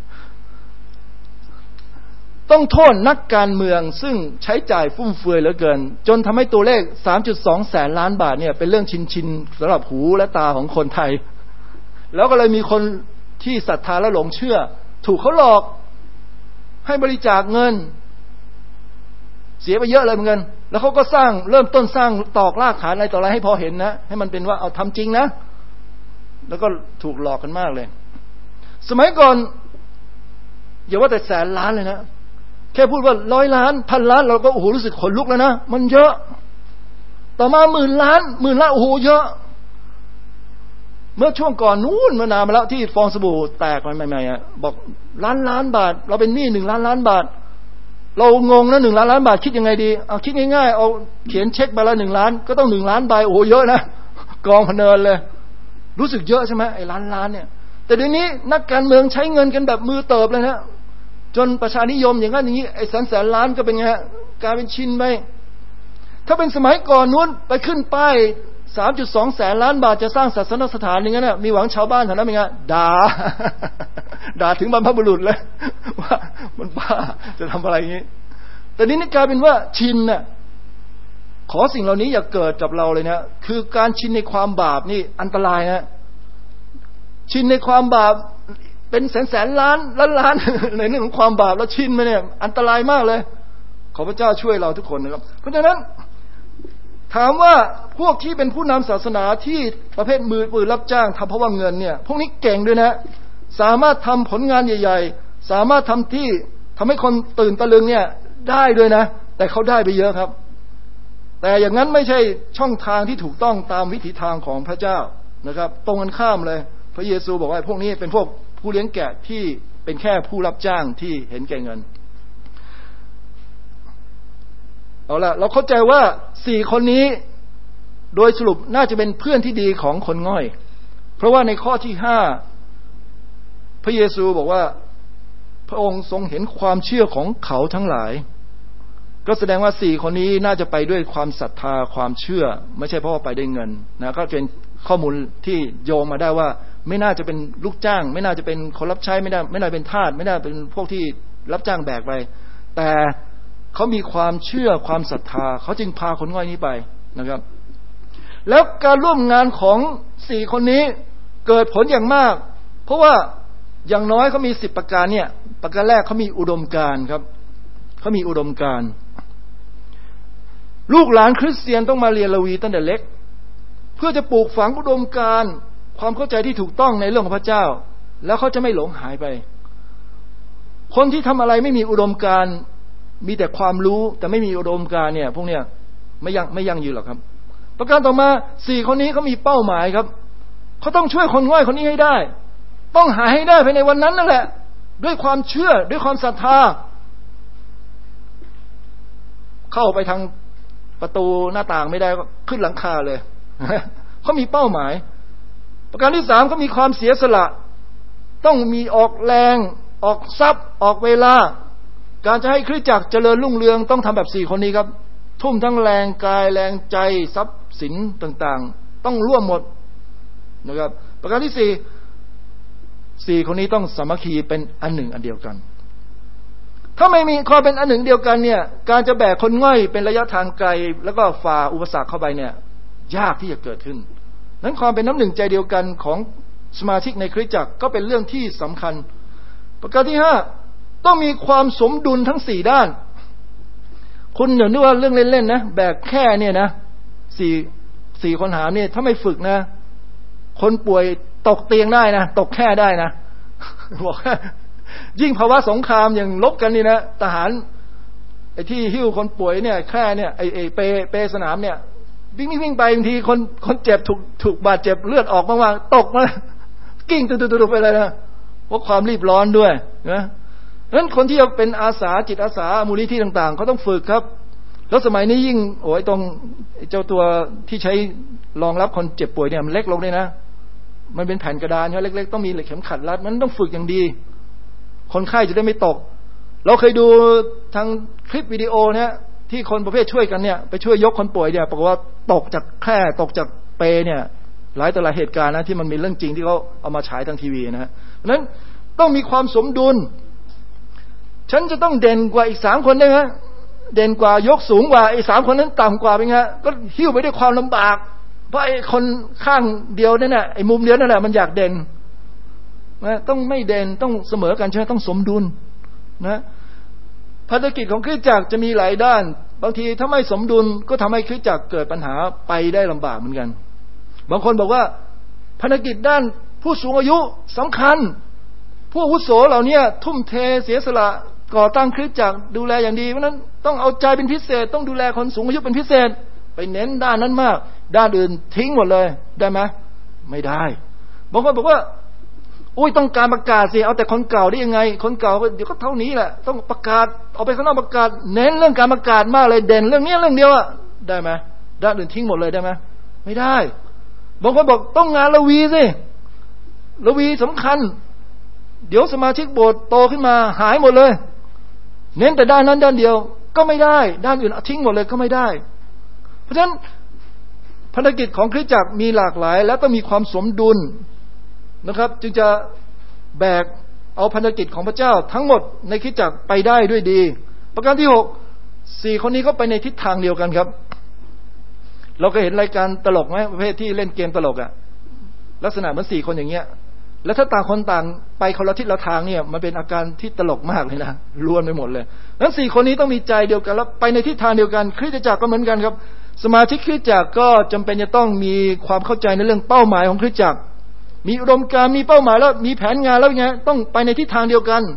ต้องโทษนักการเมืองซึ่งใช้จ่ายฟุ่มเฟือยเหลือเกินจนทำให้ตัวเลข สามจุดสอง แสนล้านบาทเนี่ยเป็นเรื่องชินๆสำหรับหูและตาของคนไทยแล้วก็เลยมีคนที่ศรัทธาและหลงเชื่อถูกเขาหลอกให้บริจาคเงินเสียไปเยอะเลยเหมือนกันแล้วเขาก็สร้างเริ่มต้นสร้างตอกรากฐานอะไรต่ออะไรให้พอเห็นนะให้มันเป็นว่าเอาทำจริงนะแล้วก็ถูกหลอกกันมากเลยสมัยก่อนอย่าว่าแต่แสนล้านเลยนะแค่พูดว่าร้อยล้านพันล้านเราก็โอ้โหรู้สึกขนลุกแล้วนะมันเยอะต่อมาหมื่นล้านหมื่นล้านโอ้โหเยอะเมื่อช่วงก่อนนู้นเมื่อนานมาแล้วที่ฟองสบู่แตกใหม่ๆอ่ะบอกล้านล้านบาทเราเป็นหนี้หนึ่งล้านล้านบาทเรางงนะหนึ่งล้านล้านบาทคิดยังไงดีเอาคิดง่ายๆเอาเขียนเช็คใบละหนึ่งล้านก็ต้องหนึ่งล้านใบโอ้โหเยอะนะกองพเนินเลยรู้สึกเยอะใช่ไหมไอ้ล้านล้านเนี่ยแต่เดี๋ยวนี้นักการเมืองใช้เงินกันแบบมือเติบเลยนะจนประชานิยมอย่างนั้นอย่างนี้ไอ้แสนแสนล้านก็เป็นไงกลายเป็นชินไปถ้าเป็นสมัยก่อนนู้นไปขึ้นป้าย สามจุดสอง แสนล้านบาทจะสร้างศาสนสถานอย่างนั้นน่ะมีหวังชาวบ้านแถวนั้นเป็นไงด่า ด่าถึงบรรพบุรุษเลยว่ามันบ้าจะทำอะไรอย่างนี้แต่นี้นี่กลายเป็นว่าชินน่ะขอสิ่งเหล่านี้อย่าเกิดกับเราเลยนะคือการชินในความบาปนี่อันตรายนะชินในความบาปเป็นแสนแสนล้านล้านล้านในเรื่องของความบาปแล้วชินมาเนี่ยอันตรายมากเลยขอพระเจ้าช่วยเราทุกคนนะครับเพราะฉะนั้นถามว่าพวกที่เป็นผู้นำศาสนาที่ประเภทมือปืนรับจ้างทำเพราะว่าเงินเนี่ยพวกนี้เก่งด้วยนะสามารถทำผลงานใหญ่ๆสามารถทำที่ทำให้คนตื่นตะลึงเนี่ยได้ด้วยนะแต่เขาได้ไปเยอะครับแต่อย่างนั้นไม่ใช่ช่องทางที่ถูกต้องตามวิถีทางของพระเจ้านะครับตรงกันข้ามเลยพระเยซูบอกว่าพวกนี้เป็นพวกผู้เลี้ยงแกะที่เป็นแค่ผู้รับจ้างที่เห็นแก่เงินเอาละเราเข้าใจว่าสี่คนนี้โดยสรุปน่าจะเป็นเพื่อนที่ดีของคนง่อยเพราะว่าในข้อที่ห้าพระเยซูบอกว่าพระองค์ทรงเห็นความเชื่อของเขาทั้งหลายก็แสดงว่าสี่คนนี้น่าจะไปด้วยความศรัทธาความเชื่อไม่ใช่เพราะว่าไปด้วยเงินนะก็เป็นข้อมูลที่โยงมาได้ว่าไม่น่าจะเป็นลูกจ้างไม่น่าจะเป็นคนรับใช้ไม่น่าไม่น่าเป็นทาสไม่น่าเป็นพวกที่รับจ้างแบกไปแต่เขามีความเชื่อความศรัทธาเขาจึงพาคนง่อยนี้ไปนะครับแล้วการร่วมงานของสี่คนนี้เกิดผลอย่างมากเพราะว่าอย่างน้อยเขามีสิบประการเนี่ยประการแรกเขามีอุดมการณ์ครับเขามีอุดมการณ์ลูกหลานคริสเตียนต้องมาเรียนละวีตั้งแต่เล็กเพื่อจะปลูกฝังอุดมการณ์ความเข้าใจที่ถูกต้องในเรื่องของพระเจ้าแล้วเขาจะไม่หลงหายไปคนที่ทำอะไรไม่มีอุดมการณ์มีแต่ความรู้แต่ไม่มีอุดมการณ์เนี่ยพวกเนี้ยไม่ยังไม่ยั่งยืนหรอกครับประการต่อมาสี่คนนี้เขามีเป้าหมายครับเขาต้องช่วยคนง่อยคนนี้ให้ได้ต้องหาให้ได้ภายในวันนั้นนั่นแหละด้วยความเชื่อด้วยความศรัทธาเข้าไปทางประตูหน้าต่างไม่ได้ก็ขึ้นหลังคาเลย เขามีเป้าหมายประการที่สามเขามีความเสียสละต้องมีออกแรงออกทรัพย์ออกเวลาการจะให้คริสตจักรเจริญรุ่งเรืองต้องทำแบบสี่คนนี้ครับทุ่มทั้งแรงกายแรงใจทรัพย์สินต่างๆต้องร่วมหมดนะครับประการที่สี่สี่คนนี้ต้องสามัคคีเป็นอันหนึ่งอันเดียวกันถ้าไม่มีความเป็นอันหนึ่งเดียวกันเนี่ยการจะแบกคนง่อยเป็นระยะทางไกลแล้วก็ฝ่าอุปสรรคเข้าไปเนี่ยยากที่จะเกิดขึ้นนั้นความเป็นน้ำหนึ่งใจเดียวกันของสมาชิกในคริสตจักรก็เป็นเรื่องที่สำคัญประการที่ห้าต้องมีความสมดุลทั้งสี่ด้านคุณอย่านึกว่าเรื่องเล่นๆนะแบกแค่เนี่ยนะสี่สี่คนหามเนี่ยถ้าไม่ฝึกนะคนป่วยตกเตียงได้นะตกแค่ได้นะบอกยิ่งภาวะสงครามอย่างลบกันนี่นะทหารไอ้ที่หิ้วคนป่วยเนี่ยแค่เนี่ยไอ้ไอ้เปเปสนามเนี่ยวิ่งวิ่งไปบางทีคนคนเจ็บถูกถูกบาดเจ็บเลือดออกมากๆตกมากิ้งตุ๊ๆไปเลยนะเพราะความรีบร้อนด้วยนะเพราะฉะนั้นคนที่จะเป็นอาสาจิตอาสามูลนิธิต่างๆเขาต้องฝึกครับแล้วสมัยนี้ยิ่งโอ้ยตรงเจ้าตัวที่ใช้รองรับคนเจ็บป่วยเนี่ยมันเล็กลงเลยนะมันเป็นแผ่นกระดานใช่ไหมเล็กๆต้องมีเหล็กเข็มขัดรัดมันต้องฝึกอย่างดีคนไข้จะได้ไม่ตกเราเคยดูทางคลิปวิดีโอเนี่ยที่คนประเภทช่วยกันเนี่ยไปช่วยยกคนป่วยเนี่ยปรากฏว่าตกจากแคร่ตกจากเปเนี่ยหลายต่อหลายเหตุการณ์นะที่มันมีเรื่องจริงที่เขาเอามาฉายทางทีวีนะฮะเพราะฉะนั้นต้องมีความสมดุลฉันจะต้องเด่นกว่าอีกสามคนได้ไหมเด่นกว่ายกสูงกว่าไอ้สามคนนั้นต่ำกว่าเป็นไงก็หิ้วไปด้วยความลำบากเพราะไอ้คนข้างเดียวนั่นแหละไอ้มุมเดียวนั่นแหละมันอยากเด่นนะต้องไม่เด่นต้องเสมอกันใช่ไหมต้องสมดุลนะภารกิจของคริสตจักรจะมีหลายด้านบางทีถ้าไม่สมดุลก็ทำให้คริสตจักรเกิดปัญหาไปได้ลำบากเหมือนกันบางคนบอกว่าภารกิจด้านผู้สูงอายุสำคัญผู้อาวุโสเหล่านี้ทุ่มเทเสียสละก่อตั้งคริสตจักรดูแลอย่างดีเพราะนั้นต้องเอาใจเป็นพิเศษต้องดูแลคนสูงอายุเป็นพิเศษไปเน้นด้านนั้นมากด้านอื่นทิ้งหมดเลยได้ไหมไม่ได้บางคนบอกว่าอุ้ยต้องการประกาศสิเอาแต่คนเก่าได้ยังไงคนเก่าเดี๋ยวก็เท่านี้แหละต้องประกาศเอาไปข้างนอกประกาศเน้นเรื่องการประกาศมากเลยเด่นเรื่องนี้เรื่องเดียวอะได้ไหมด้านอื่นทิ้งหมดเลยได้ไหมไม่ได้บางคนบอกต้องงานละวีสิละวีสำคัญเดี๋ยวสมาชิกโบสถ์โตขึ้นมาหายหมดเลยเน้นแต่ด้านนั้นด้านเดียวก็ไม่ได้ด้านอื่นทิ้งหมดเลยก็ไม่ได้เพราะฉะนั้นภารกิจของคริสตจักรมีหลากหลายและต้องมีความสมดุลนะครับจึงจะแบกเอาภารกิจของพระเจ้าทั้งหมดในคริสตจักรไปได้ด้วยดีประการที่หกสี่คนนี้ก็ไปในทิศทางเดียวกันครับเราก็เห็นรายการตลกไหมประเภทที่เล่นเกมตลกอะลักษณะเหมือนสี่คนอย่างเงี้ยแล้วถ้าต่างคนต่างไปคนละทิศละทางเนี่ยมันเป็นอาการที่ตลกมากเลยนะล้วนไปหมดเลยนั้นสี่คนนี้ต้องมีใจเดียวกันแล้วไปในทิศทางเดียวกันคริสตจักรก็เหมือนกันครับสมาชิกคริสตจักรก็จำเป็นจะต้องมีความเข้าใจในเรื่องเป้าหมายของคริสตจักรมีอุดมการณ์มีเป้าหมายแล้วมีแผนงานแล้วไงต้องไปในทิศทางเดียวกัน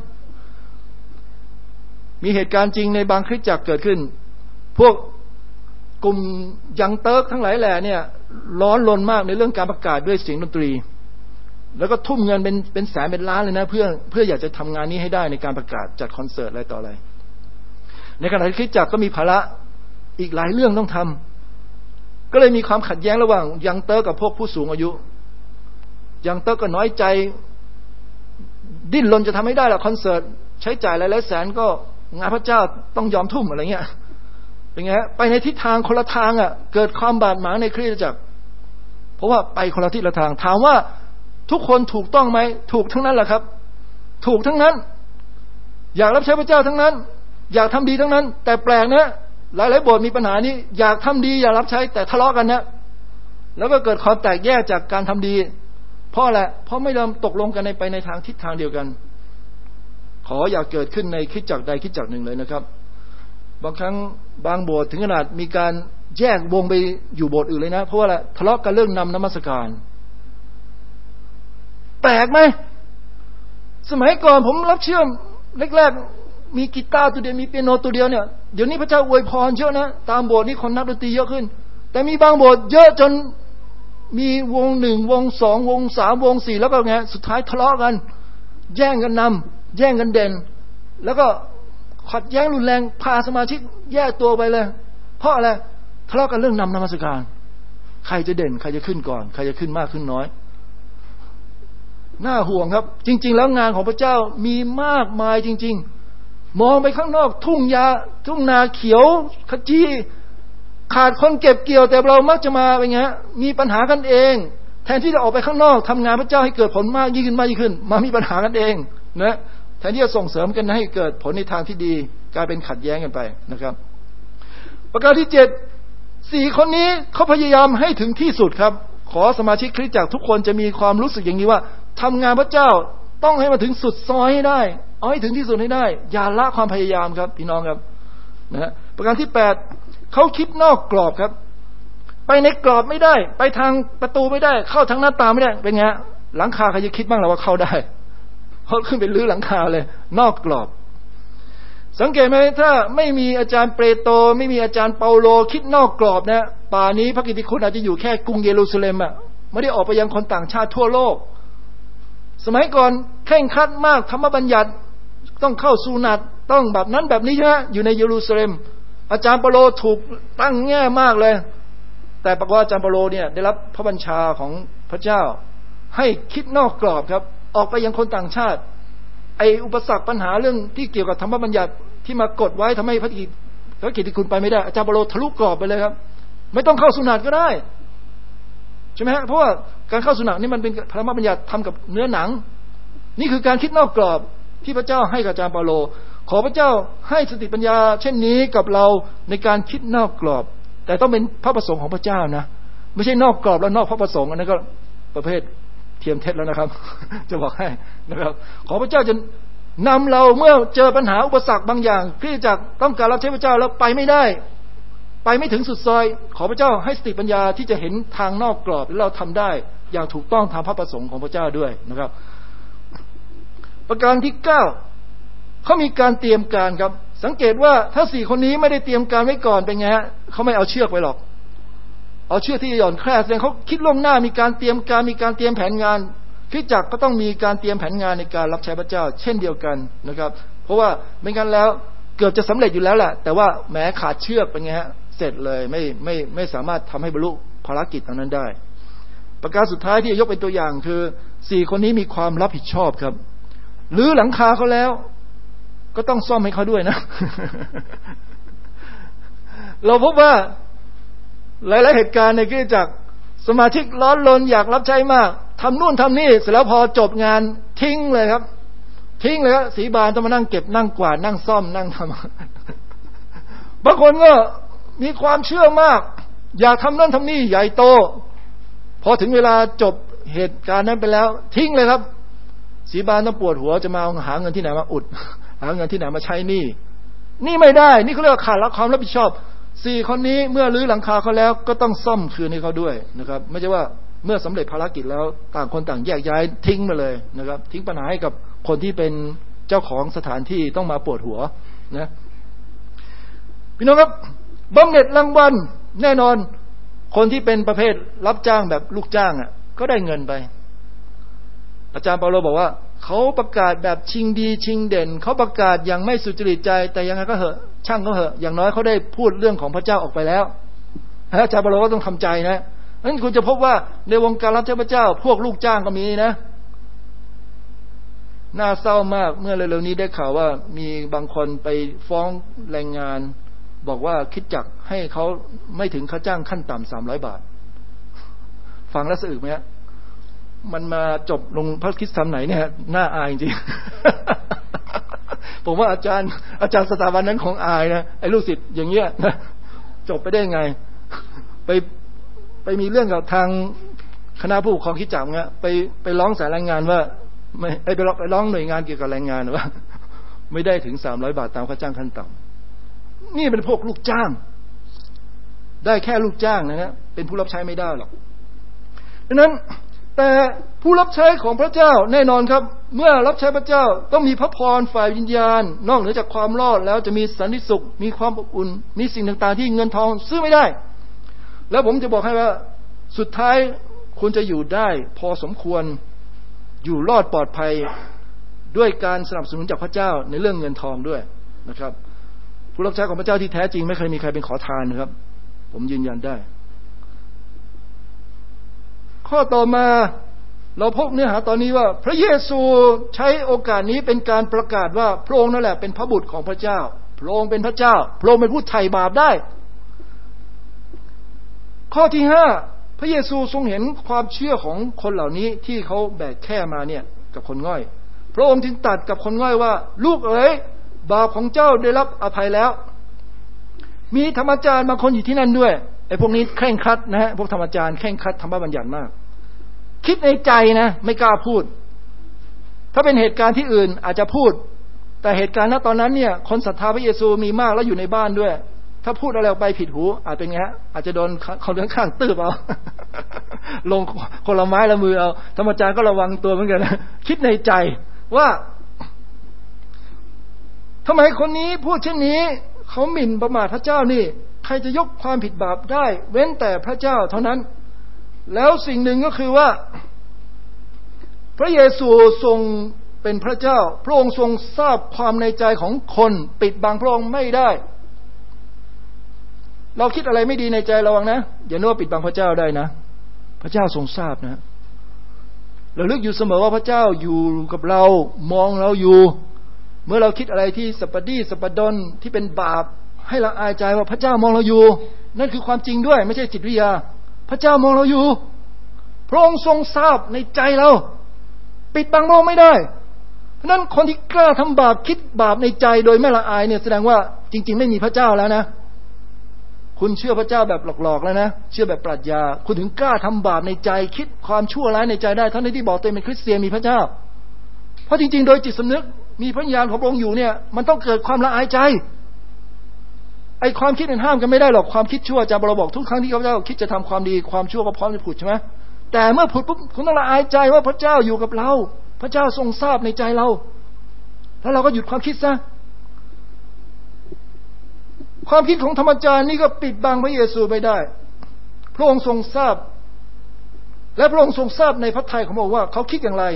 มีเหตุการณ์จริงในบางคริสตจักรเกิดขึ้นพวกกลุ่มยังเติร์กทั้งหลายแหล่เนี่ยร้อนรนมากในเรื่องการประกาศด้วยเสียงดนตรีแล้วก็ทุ่มเงินเป็นเป็นแสนเป็นล้านเลยนะเพื่อเพื่ออยากจะทำงานนี้ให้ได้ในการประกาศจัดคอนเสิร์ตอะไรต่ออะไรในขณะที่คริสตจักรก็มีภาระอีกหลายเรื่องต้องทำก็เลยมีความขัดแย้งระหว่างยังเติร์กกับพวกผู้สูงอายุยังเติร์กก็น้อยใจดิ้นรนจะทำให้ได้ละคอนเสิร์ตใช้จ่ายหลายๆแสนก็งานพระเจ้าต้องยอมทุ่มอะไรเงี้ยเป็นไงฮะไปในทิศทางคนละทางอ่ะเกิดความบาดหมางในคริสตจักรเพราะว่าไปคนละทิศละทางถามว่าทุกคนถูกต้องไหมถูกทั้งนั้นแหละครับถูกทั้งนั้นอยากรับใช้พระเจ้าทั้งนั้นอยากทำดีทั้งนั้นแต่แปลกนะหลายๆโบสถ์มีปัญหานี้อยากทำดีอยากรับใช้แต่ทะเลาะกันนะแล้วก็เกิดความแตกแยกจากการทำดีเพราะอะไรเพราะไม่ยอมตกลงกันในไปในทางทิศทางเดียวกันขออย่าเกิดขึ้นในคริสตจักรใดคริสตจักรหนึ่งเลยนะครับบางครั้งบางโบสถ์ถึงขนาดมีการแยกวงไปอยู่โบสถ์อื่นเลยนะเพราะว่าอะไรทะเลาะกันเรื่องนำนมัสการแปลกไหมสมัยก่อนผมรับเชื่อมแรกๆมีกีตาร์ตัวเดียวมีเปียโนตัวเดียวเนี่ยเดี๋ยวนี้พระเจ้าอวยพรเยอะนะตามโบสถ์นี้คนนักดนตรีเยอะขึ้นแต่มีบางโบสถ์เยอะจนมีวงหนึ่งวงสองวงสามวงสี่แล้วก็ไงสุดท้ายทะเลาะกันแย่งกันนำแย่งกันเด่นแล้วก็ขัดแย้งรุนแรงพาสมาชิกแยกตัวไปเลยเพราะอะไรทะเลาะกันเรื่องนำนมัสการใครจะเด่นใครจะขึ้นก่อนใครจะขึ้นมากขึ้นน้อยน่าห่วงครับจริงๆแล้วงานของพระเจ้ามีมากมายจริงๆมองไปข้างนอกทุ่งหญ้าทุ่งนาเขียวขจีขาดคนเก็บเกี่ยวแต่เรามักจะมาเป็นไงมีปัญหากันเองแทนที่จะออกไปข้างนอกทำงานพระเจ้าให้เกิดผลมากยิ่งขึ้นมากยิ่งขึ้นมามีปัญหากันเองนะแทนที่จะส่งเสริมกันให้เกิดผลในทางที่ดีกลายเป็นขัดแย้งกันไปนะครับประการที่เจ็ดสี่คนนี้เขาพยายามให้ถึงที่สุดครับขอสมาชิกคริสตจักรทุกคนจะมีความรู้สึกอย่างนี้ว่าทำงานพระเจ้าต้องให้มาถึงสุดซอยให้ได้เอาให้ถึงที่สุดให้ได้อย่าละความพยายามครับพี่น้องครับนะฮะประการที่แปดเขาคิดนอกกรอบครับไปในกรอบไม่ได้ไปทางประตูไม่ได้เข้าทางหน้าต่างไม่ได้เป็นไงหลังคาใครจะคิดบ้างล่ะว่าเข้าได้เขาขึ้นไปรื้อหลังคาเลยนอกกรอบสังเกตไหมถ้าไม่มีอาจารย์เปโตรไม่มีอาจารย์เปาโลคิดนอกกรอบนะป่านี้พระกิตติคุณอาจจะอยู่แค่กรุงเยรูซาเล็มอ่ะไม่ได้ออกไปยังคนต่างชาติทั่วโลกสมัยก่อนเคร่งครัดมากธรรมบัญญัติต้องเข้าสุนัตต้องแบบนั้นแบบนี้ใช่ไหมอยู่ในเยรูซาเล็มอาจารย์เปาโลถูกตั้งแง่มากเลยแต่ปรากฏว่าอาจารย์เปาโลเนี่ยได้รับพระบัญชาของพระเจ้าให้คิดนอกกรอบครับออกไปยังคนต่างชาติไอ้อุปสรรคปัญหาเรื่องที่เกี่ยวกับธรรมบัญญัติที่มากดไว้ทำให้พระกิจพระกิตติคุณไปไม่ได้อาจารย์เปาโลทะลุกรอบไปเลยครับไม่ต้องเข้าสุนัตก็ได้ใช่ไหมฮะเพราะว่าการเข้าสุนัตนี่มันเป็นธรรมบัญญัติทำกับเนื้อหนังนี่คือการคิดนอกกรอบที่พระเจ้าให้กับอาจารย์เปาโลขอพระเจ้าให้สติปัญญาเช่นนี้กับเราในการคิดนอกกรอบแต่ต้องเป็นพระประสงค์ของพระเจ้านะไม่ใช่นอกกรอบแล้วนอกพระประสงค์อันนั้นก็ประเภทเทียมเท็จแล้วนะครับ จะบอกให้นะครับขอพระเจ้าจะนำเราเมื่อเจอปัญหาอุปสรรคบางอย่างคริสตจักรต้องการรับใช้พระเจ้าแล้วไปไม่ได้ไปไม่ถึงสุดซอยขอพระเจ้าให้สติปัญญาที่จะเห็นทางนอกกรอบและเราทำได้อย่างถูกต้องตามพระประสงค์ของพระเจ้าด้วยนะครับประการที่เก้าเขามีการเตรียมการครับสังเกตว่าถ้าสี่คนนี้ไม่ได้เตรียมการไว้ก่อนเป็นไงฮะเขาไม่เอาเชือกไปหรอกเอาเชือกที่หย่อนแคร่แสดงเขาคิดล่วงหน้ามีการเตรียมการมีการเตรียมแผนงานคริสตจักรก็ต้องมีการเตรียมแผนงานในการรับใช้พระเจ้าเช่นเดียวกันนะครับเพราะว่าไม่งั้นแล้วเกือบจะสำเร็จอยู่แล้วแหละแต่ว่าแม้ขาดเชือกเป็นไงฮะเสร็จเลยไม่ไม่ไม่สามารถทำให้บรรลุภารกิจตรงนั้นได้ประการสุดท้ายที่จะยกเป็นตัวอย่างคือสี่คนนี้มีความรับผิดชอบครับหรือหลังคาเขาแล้วก็ต้องซ่อมให้เขาด้วยนะ เราพบว่าหลายๆเหตุการณ์ในคริสตจักรสมาชิกร้อนรนอยากรับใช้มากทำนู่นทำนี่เสร็จแล้วพอจบงานทิ้งเลยครับทิ้งเลยครับสีบานต้องมานั่งเก็บนั่งกวาดนั่งซ่อมนั่งทำ บางคนก็มีความเชื่อมากอยากทำนั่นทำนี่ใหญ่โตพอถึงเวลาจบเหตุการณ์นั้นไปแล้วทิ้งเลยครับสีบานต้องปวดหัวจะมาหาเงินที่ไหนมาอุดหาเงินที่ไหนมาใช้หนี้นี่ไม่ได้นี่เขาเรียกว่าขาดความรับผิดชอบสี่คนนี้เมื่อรื้อหลังคาเขาแล้วก็ต้องซ่อมคืนให้เขาด้วยนะครับไม่ใช่ว่าเมื่อสำเร็จภารกิจแล้วต่างคนต่างแยกย้ายทิ้งมาเลยนะครับทิ้งปัญหาให้กับคนที่เป็นเจ้าของสถานที่ต้องมาปวดหัวนะพี่น้องครับบำเหน็จรางวัลแน่นอนคนที่เป็นประเภทรับจ้างแบบลูกจ้างอ่ะก็ได้เงินไปอาจารย์เปาโลบอกว่าเขาประกาศแบบชิงดีชิงเด่นเขาประกาศอย่างไม่สุจริตใจแต่ยังไงก็เหอะช่างก็เหอะอย่างน้อยเขาได้พูดเรื่องของพระเจ้าออกไปแล้วอาจารย์เปาโลก็ต้องทำใจนะนั้นคุณจะพบว่าในวงการรับใช้พระเจ้าพวกลูกจ้างก็มีนะน่าเศร้ามากเมื่อเร็วๆนี้ได้ข่าวว่ามีบางคนไปฟ้องแรงงานบอกว่าคิดจักให้เขาไม่ถึงค่าจ้างขั้นต่ำสามร้อยบาทฟังแล้วสะอึกไหมฮะมันมาจบลงพระคริสตธรรมไหนเนี่ยน่าอายจริง ผมว่าอาจารย์อาจารย์สถาบันนั้นของอายนะไอ้ลูกศิษย์อย่างเงี้ยนะจบไปได้ไงไปไปมีเรื่องกับทางคณะผู้ปกครองคิดจักเงี้ยไปไปร้องสายแรงงานว่าไม่ไปไปร้องหน่วยงานเกี่ยวกับแรงงานว่าไม่ได้ถึงสามร้อยบาทตามค่าจ้างขั้นต่ำนี่เป็นพวกลูกจ้างได้แค่ลูกจ้างนะฮะเป็นผู้รับใช้ไม่ได้หรอกดังนั้นแต่ผู้รับใช้ของพระเจ้าแน่นอนครับเมื่อรับใช้พระเจ้าต้องมีพระพรฝ่ายวิญญาณนอกเหนือจากความรอดแล้วจะมีสันติสุขมีความอบอุ่นมีสิ่งต่างๆที่เงินทองซื้อไม่ได้แล้วผมจะบอกให้ว่าสุดท้ายคุณจะอยู่ได้พอสมควรอยู่รอดปลอดภัยด้วยการสนับสนุนจากพระเจ้าในเรื่องเงินทองด้วยนะครับผู้รับใช้ของพระเจ้าที่แท้จริงไม่เคยมีใครเป็นขอทานนะครับผมยืนยันได้ข้อต่อมาเราพบเนื้อหาตอนนี้ว่าพระเยซูใช้โอกาสนี้เป็นการประกาศว่าพระองค์นั่นแหละเป็นพระบุตรของพระเจ้าพระองค์เป็นพระเจ้าพระองค์เป็นผู้ไถ่บาปได้ข้อที่ห้าพระเยซูทรงเห็นความเชื่อของคนเหล่านี้ที่เขาแบกแค่มาเนี่ยกับคนง่อยพระองค์จึงตรัสกับคนง่อยว่าลูกเอ๋ยบาปของเจ้าได้รับอภัยแล้วมีธรรมจารย์บางคนอยู่ที่นั่นด้วยไอ้พวกนี้เคร่งครัดนะฮะพวกธรรมจารย์เคร่งครัดธรรมบัญญัติมากคิดในใจนะไม่กล้าพูดถ้าเป็นเหตุการณ์ที่อื่นอาจจะพูดแต่เหตุการณ์ณตอนนั้นเนี่ยคนศรัทธาพระเยซูมีมากแล้วอยู่ในบ้านด้วยถ้าพูดอะไรออกไปผิดหูอาจเป็นไงฮะอาจจะโดนเขาเลี้ยงข้างตืบเอา ลงคนละไม้ละมือเอาธรรมจารย์ก็ระวังตัวเหมือนกันนะคิดในใจว่าทำไมคนนี้พูดเช่นนี้เขาหมิ่นประมาทพระเจ้านี่ใครจะยกความผิดบาปได้เว้นแต่พระเจ้าเท่านั้นแล้วสิ่งหนึ่งก็คือว่าพระเยซูทรงเป็นพระเจ้าพระองค์ทรงทราบความในใจของคนปิดบังพระองค์ไม่ได้เราคิดอะไรไม่ดีในใจระวังนะอย่านึกว่าปิดบังพระเจ้าได้นะพระเจ้าทรงทราบนะระลึกอยู่เสมอว่าพระเจ้าอยู่กับเรามองเราอยู่เมื่อเราคิดอะไรที่สัปปดีสัปปดนที่เป็นบาปให้ละอายใจว่าพระเจ้ามองเราอยู่นั่นคือความจริงด้วยไม่ใช่จิตวิทยาพระเจ้ามองเราอยู่พระองค์ทรงทราบในใจเราปิดบังเราไม่ได้เพราะนั้นคนที่กล้าทำบาปคิดบาปในใจโดยไม่ละอายเนี่ยแสดงว่าจริงๆไม่มีพระเจ้าแล้วนะคุณเชื่อพระเจ้าแบบหลอกๆแล้วนะเชื่อแบบปรัชญาคุณถึงกล้าทำบาปในใจคิดความชั่วร้ายในใจได้ทั้งที่บอกตัวเองเป็นคริสเตียนมีพระเจ้าเพราะจริงๆโดยจิตสำนึกมีพระญาณของพระองค์อยู่เนี่ยมันต้องเกิดความละอายใจไอ้ความคิดนั้นห้ามกันไม่ได้หรอกความคิดชั่วอาจารย์เราบอกทุกครั้งที่ข้าพเจ้าคิดจะทำความดีความชั่วก็พร้อมจะผุดใช่ไหมแต่เมื่อผุดปุ๊บคุณต้องละอายใจว่าพระเจ้าอยู่กับเราพระเจ้าทรงทราบในใจเราแล้วเราก็หยุดความคิดซะความคิดของธรรมจารย์นี่ก็ปิดบังพระเยซูไม่ได้พระองค์ทรงทราบและพระองค์ทรงทราบในพระทัยของพระองค์ว่าเขาคิดอย่างไร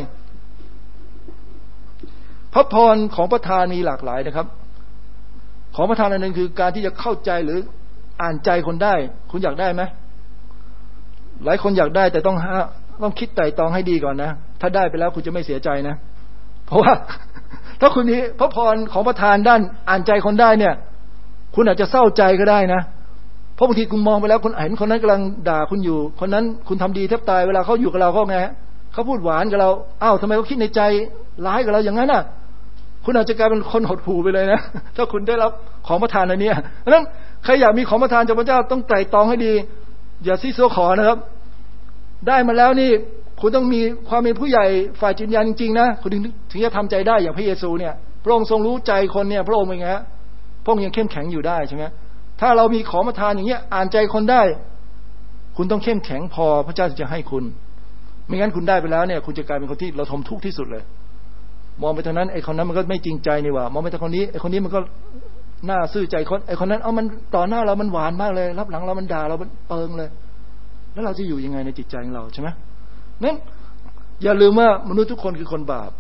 พระพรของประทานมีหลากหลายนะครับของประทานอันหนึ่งคือการที่จะเข้าใจหรืออ่านใจคนได้คุณอยากได้ไหมหลายคนอยากได้แต่ต้องต้องคิดไต่ตองให้ดีก่อนนะถ้าได้ไปแล้วคุณจะไม่เสียใจนะเพราะว่าถ้าคุณนี้พระพรของประทานด้านอ่านใจคนได้เนี่ยคุณอาจจะเศร้าใจก็ได้นะเพราะบางทีคุณมองไปแล้วคุณเห็นคนนั้นกำลังด่าคุณอยู่คนนั้นคุณทำดีแทบตายเวลาเขาอยู่กับเราเขาไงเขาพูดหวานกับเราอ้าวทำไมเขาคิดในใจร้ายกับเราอย่างนั้นน่ะคุณอาจจะกลายเป็นคนหดหู่ไปเลยนะถ้าคุณได้รับของประทานอันนี้ดังนั้นใครอยากมีของประทานจากพระเจ้าต้องไตร่ตรองให้ดีอย่าซีซัวขอนะครับได้มาแล้วนี่คุณต้องมีความเป็นผู้ใหญ่ฝ่ายจิตวิญญาณจริงๆนะคุณถึงถึงจะทำใจได้อย่างพระเยซูเนี่ยพระองค์ทรงรู้ใจคนเนี่ยพระองค์เป็นไงฮะพระองค์ยังเข้มแข็งอยู่ได้ใช่ไหมถ้าเรามีของประทานอย่างเงี้ยอ่านใจคนได้คุณต้องเข้มแข็งพอพระเจ้าจะให้คุณไม่งั้นคุณได้ไปแล้วเนี่ยคุณจะกลายเป็นคนที่เราทมทุกข์ที่สุดเลยมองไปทางนั้นไอ้คนนั้นมันก็ไม่จริงใจนี่หว่ามองไปทางคนนี้ไอ้คนนี้มันก็น่าซื่อใจคนไอ้คนนั้นเอามันต่อหน้าเรามันหวานมากเลยรับหลังเรามันด่าเรามันเปิงเลยแล้วเราจะอยู่ยังไงในจิตใจของเราใช่ไหมนั้นอย่าลืมว่ามนุษย์ทุกคนคือคนบาป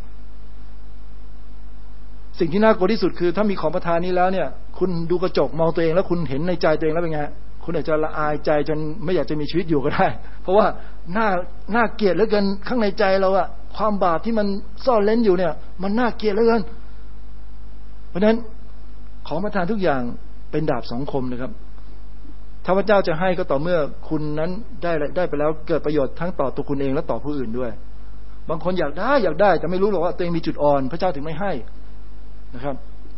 สิ่งที่น่ากลัวที่สุดคือถ้ามีของประทานนี้แล้วเนี่ยคุณดูกระจกมองตัวเองแล้วคุณเห็นในใจตัวเองแล้วเป็นไงคุณอาจจะละอายใจจนไม่อยากจะมีชีวิตอยู่ก็ได้เพราะว่าหน้าหน้าเกลียดเหลือเกินข้างในใจเราอะความบาปที่มันซ่อนเล้นอยู่เนี่ยมันน่าเกลียดเหลือเกินเพราะฉะนั้นของประทานทุกอย่างเป็นดาบสองคมนะครับถ้าพระเจ้าจะให้ก็ต่อเมื่อคุณนั้นได้ได้ไปแล้วเกิดประโยชน์ทั้งต่อตัวคุณเองและต่อผู้อื่นด้วยบางคนอยากได้อยากได้แต่ไม่รู้หรอกว่าตัวเองมีจุดอ่อนพระเจ้าถึงไม่ให้นะครับ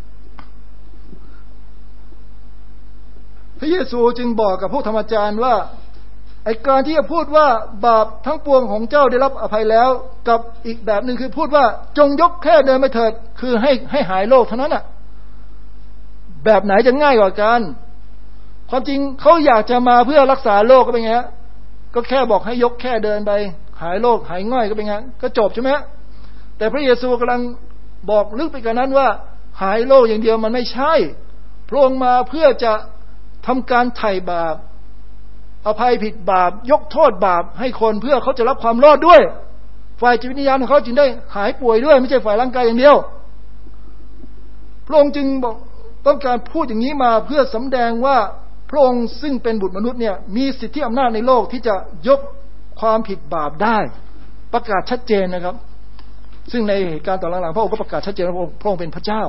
พระเยซูจึงบอกกับพวกธรรมจารย์ว่าไอ้การที่จะพูดว่าบาปทั้งปวงของเจ้าได้รับอภัยแล้วกับอีกแบบหนึ่งคือพูดว่าจงยกแค่เดินไปเถิดคือให้ให้หายโรคเท่านั้นอ่ะแบบไหนจะง่ายกว่ากันความจริงเขาอยากจะมาเพื่อรักษาโรคก็เป็นไงฮะก็แค่บอกให้ยกแค่เดินไปหายโรคหายง่อยก็เป็นไงก็จบใช่ไหมแต่พระเยซูกำลังบอกลึกไปกว่านั้นว่าหายโรคอย่างเดียวมันไม่ใช่พระองค์มาเพื่อจะทำการไถ่บาปอภัยผิดบาปยกโทษบาปให้คนเพื่อเขาจะรับความรอดด้วยฝ่ายจิตวิญญาณของเขาจึงได้หายป่วยด้วยไม่ใช่ฝ่ายร่างกายอย่างเดียวพระองค์จึงบอกต้องการพูดอย่างนี้มาเพื่อสำแดงว่าพระองค์ซึ่งเป็นบุตรมนุษย์เนี่ยมีสิทธิอำนาจในโลกที่จะยกความผิดบาปได้ประกาศชัดเจนนะครับซึ่งในเหตุการณ์ต่อหลังๆพระองค์ก็ประกาศชัดเจนว่าพระองค์เป็นพระเจ้า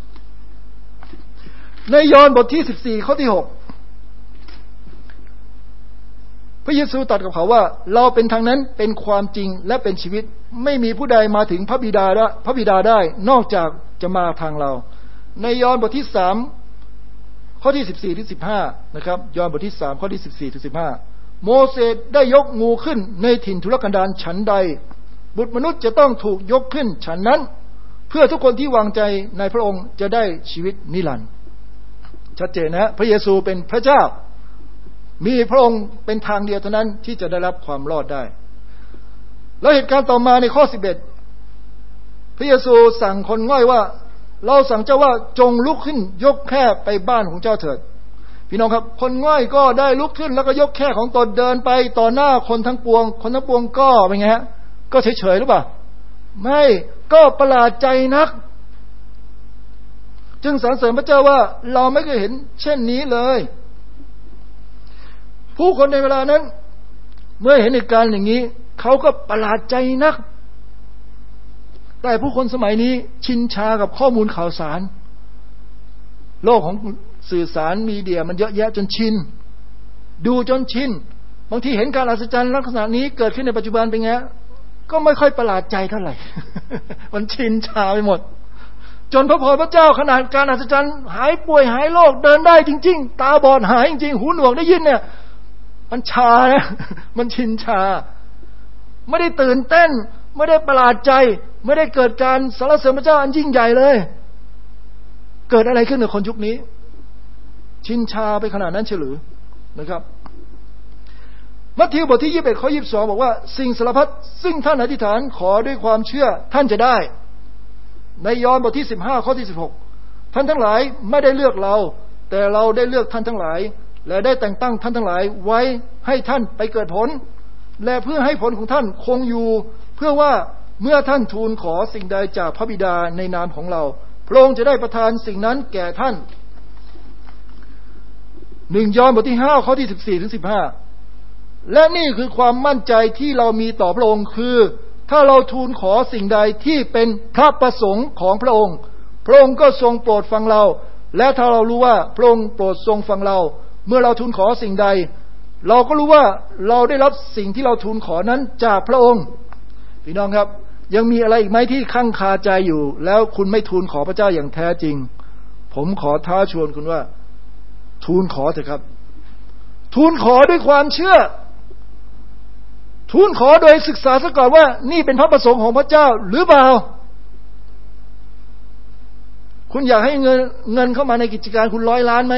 ในยอห์นบทที่สิบสี่ข้อที่หกพระเยซูตรัสกับเขาว่าเราเป็นทางนั้นเป็นความจริงและเป็นชีวิตไม่มีผู้ใดมาถึงพระบิดาได้พระบิดาได้นอกจากจะมาทางเราในยอห์นบทที่สามข้อที่สิบสี่ถึงสิบห้านะครับยอห์นบทที่สามข้อที่สิบสี่ถึงสิบห้าโมเสสได้ยกงูขึ้นในถิ่นทุรกันดารฉันใดบุตรมนุษย์จะต้องถูกยกขึ้นฉันนั้นเพื่อทุกคนที่วางใจในพระองค์จะได้ชีวิตนิรันดร์ชัดเจนนะพระเยซูเป็นพระเจ้ามีพระองค์เป็นทางเดียวเท่านั้นที่จะได้รับความรอดได้แล้วเหตุการณ์ต่อมาในข้อสิบเอ็ดพระเยซูสั่งคนง่อยว่าเราสั่งเจ้าว่าจงลุกขึ้นยกแค่ไปบ้านของเจ้าเถิดพี่น้องครับคนง่อยก็ได้ลุกขึ้นแล้วก็ยกแค่ของตนเดินไปต่อหน้าคนทั้งปวงคนทั้งปวงก็เป็นไงฮะก็เฉยๆหรือเปล่าไม่ก็ประหลาดใจนักจึงสรรเสริญพระเจ้าว่าเราไม่เคยเห็นเช่นนี้เลยผู้คนในเวลานั้นเมื่อเห็นเหตุการณ์อย่างนี้เขาก็ประหลาดใจนักแต่ผู้คนสมัยนี้ชินชากับข้อมูลข่าวสารโลกของสื่อสารมีเดียมันเยอะแยะจนชินดูจนชินบางทีเห็นการอัศจรรย์ลักษณะนี้เกิดขึ้นในปัจจุบันเป็นไงก็ไม่ค่อยประหลาดใจเท่าไหร่ มันชินชาไปหมดจนพระพรพระเจ้าขนาดการอัศจรรย์หายป่วยหายโรคเดินได้จริงๆตาบอดหายจริงๆหูหนวกได้ยินเนี่ยมันชานะ มันชินชาไม่ได้ตื่นเต้นไม่ได้ประหลาดใจไม่ได้เกิดการสรรเสริญพระเจ้าอันยิ่งใหญ่เลยเกิดอะไรขึ้นกับคนยุคนี้ชินชาไปขนาดนั้นเฉลือนะครับมัทธิวบทที่ยี่สิบเอ็ดข้อยี่สิบสองบอกว่าสิ่งสารพัดซึ่งท่านอธิษฐานขอด้วยความเชื่อท่านจะได้ในยอห์นบทที่สิบห้าข้อที่สิบหกท่านทั้งหลายไม่ได้เลือกเราแต่เราได้เลือกท่านทั้งหลายและได้แต่งตั้งท่านทั้งหลายไว้ให้ท่านไปเกิดผลและเพื่อให้ผลของท่านคงอยู่เพื่อว่าเมื่อท่านทูลขอสิ่งใดจากพระบิดาในนามของเราพระองค์จะได้ประทานสิ่งนั้นแก่ท่านหนึ่งยอห์นบทที่ห้าข้อที่สิบสี่ถึงสิบห้าและนี่คือความมั่นใจที่เรามีต่อพระองค์คือถ้าเราทูลขอสิ่งใดที่เป็นพระประสงค์ของพระองค์พระองค์ก็ทรงโปรดฟังเราและถ้าเรารู้ว่าพระองค์โปรดทรงฟังเราเมื่อเราทูลขอสิ่งใดเราก็รู้ว่าเราได้รับสิ่งที่เราทูลขอนั้นจากพระองค์พี่น้องครับยังมีอะไรอีกไหมที่ข้างคาใจอยู่แล้วคุณไม่ทูลขอพระเจ้าอย่างแท้จริงผมขอท้าชวนคุณว่าทูลขอเถอะครับทูลขอด้วยความเชื่อทูลขอโดยศึกษาซะก่อนว่านี่เป็นพระประสงค์ของพระเจ้าหรือเปล่าคุณอยากให้เงินเงินเข้ามาในกิจการคุณร้อยล้านไหม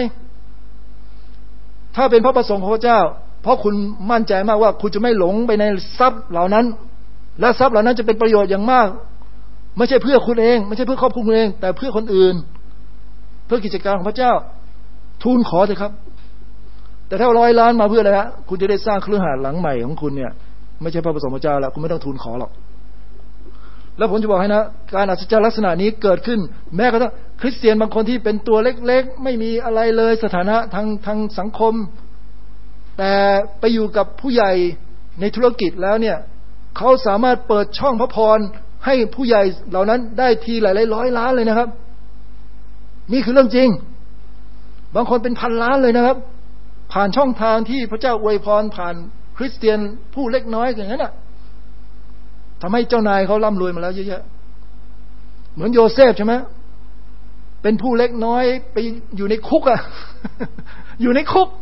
ถ้าเป็นพระประสงค์ของพระเจ้าเพราะคุณมั่นใจมากว่าคุณจะไม่หลงไปในทรัพย์เหล่านั้นและทรัพย์เหล่านั้นจะเป็นประโยชน์อย่างมากไม่ใช่เพื่อคุณเองไม่ใช่เพื่อครอบครัวคุณเองแต่เพื่อคนอื่นเพื่อกิจการของพระเจ้าทูลขอเถอะครับแต่ถ้าร้อยล้านมาเพื่ออะไรฮะคุณจะได้สร้างเครือข่ายหลังใหม่ของคุณเนี่ยไม่ใช่พระประสงค์พระเจ้าแล้วคุณไม่ต้องทูลขอหรอกแล้วผมจะบอกให้นะการอัศจรรย์ลักษณะนี้เกิดขึ้นแม้กระทั่งคริสเตียนบางคนที่เป็นตัวเล็กๆไม่มีอะไรเลยสถานะทางทางสังคมแต่ไปอยู่กับผู้ใหญ่ในธุรกิจแล้วเนี่ยเขาสามารถเปิดช่องพระพรให้ผู้ใหญ่เหล่านั้นได้ทีหลายๆร้อยล้านเลยนะครับนี่คือเรื่องจริงบางคนเป็นพันล้านเลยนะครับผ่านช่องทางที่พระเจ้าอวยพรผ่านคริสเตียนผู้เล็กน้อยอย่างนั้นน่ะทำให้เจ้านายเขาร่ำรวยมาแล้วเยอะๆเหมือนโยเซฟใช่ไหมเป็นผู้เล็กน้อยไปอยู่ในคุกอ่ะ อยู่ในคุก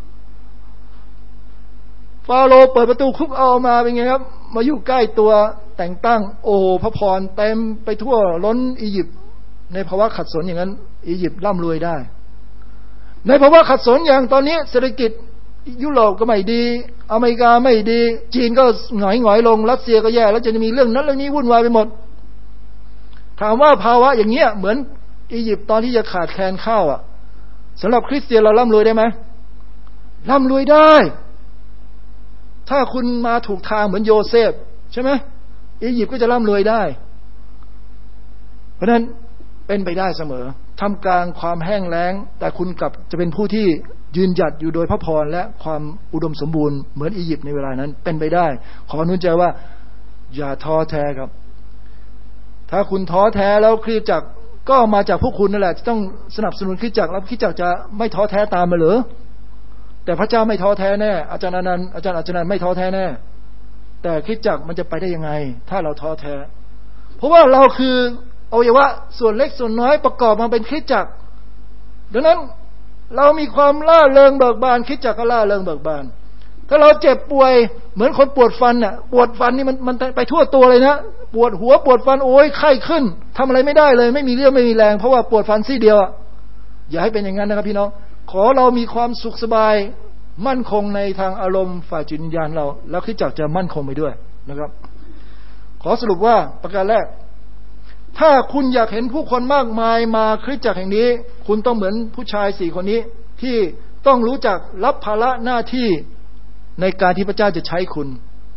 ฟาโรห์เปิดประตูคุกเอามาเป็นไงครับมาอยู่ใกล้ตัวแต่งตั้งโอ้พระพรเต็มไปทั่วล้นอียิปต์ในภาวะขัดสนอย่างนั้นอียิปต์ร่ำรวยได้ในภาวะขัดสนอย่างตอนนี้เศรษฐกิจยุโรปก็ไม่ดีอเมริกาไม่ดีจีนก็หงอยหงอยลงรัสเซียก็แย่แล้วจะมีเรื่องนั้นเรื่องนี้วุ่นวายไปหมดถามว่าภาวะอย่างเงี้ยเหมือนอียิปต์ตอนที่จะขาดแคลนข้าวอ่ะสำหรับคริสเตียนเราร่ำรวยได้ไหมร่ำรวยได้ถ้าคุณมาถูกทางเหมือนโยเซฟใช่ไหมอียิปต์ก็จะร่ำรวยได้เพราะนั้นเป็นไปได้เสมอทำกลางความแห้งแล้งแต่คุณกลับจะเป็นผู้ที่ยืนหยัดอยู่โดยพระพรและความอุดมสมบูรณ์เหมือนอียิปต์ในเวลานั้นเป็นไปได้ขออนุญาตว่าอย่าท้อแท้ครับถ้าคุณท้อแท้แล้วคริสตจักรก็มาจากพวกคุณนั่นแหละจะต้องสนับสนุนคริสตจักรแล้วคริสตจักรจะไม่ท้อแท้ตามมาหรือแต่พระเจ้าไม่ท้อแท้แน่อาจารย์อนันต์อาจารย์อาจารย์ไม่ท้อแท้แน่แต่คริสตจักรมันจะไปได้ยังไงถ้าเราท้อแท้เพราะว่าเราคืออวัยวะส่วนเล็กส่วนน้อยประกอบมาเป็นคริสตจักรดังนั้นเรามีความล่าเริงเบิกบานคริสตจักรก็ล่าเริงเบิกบานถ้าเราเจ็บป่วยเหมือนคนปวดฟันน่ะปวดฟันนี่มันมันไปทั่วตัวเลยนะปวดหัวปวดฟันโอ้ยไข้ขึ้นทำอะไรไม่ได้เลยไม่มีเรี่ยวไม่มีแรงเพราะว่าปวดฟันซี่เดียวอ่ะอย่าให้เป็นอย่างนั้นนะครับพี่น้องขอเรามีความสุขสบายมั่นคงในทางอารมณ์ฝ่ายจิตวิญญาณเราแล้วคริสตจักรจะมั่นคงไปด้วยนะครับขอสรุปว่าประการแรกถ้าคุณอยากเห็นผู้คนมากมายมาคริสตจักรแห่งนี้คุณต้องเหมือนผู้ชายสี่คนนี้ที่ต้องรู้จักรับภาระหน้าที่ในการที่พระเจ้าจะใช้คุณ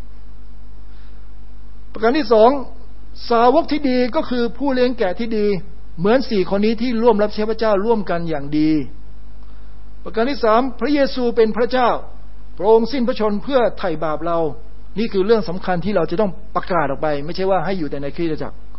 ประการที่สองสาวกที่ดีก็คือผู้เลี้ยงแกะที่ดีเหมือนสี่คนนี้ที่ร่วมรับใช้พระเจ้าร่วมกันอย่างดีประการที่สามพระเยซูเป็นพระเจ้าพระองค์สิ้นพระชนม์เพื่อไถ่บาปเรานี่คือเรื่องสำคัญที่เราจะต้องประกาศออกไปไม่ใช่ว่าให้อยู่แต่ในคริสตจักร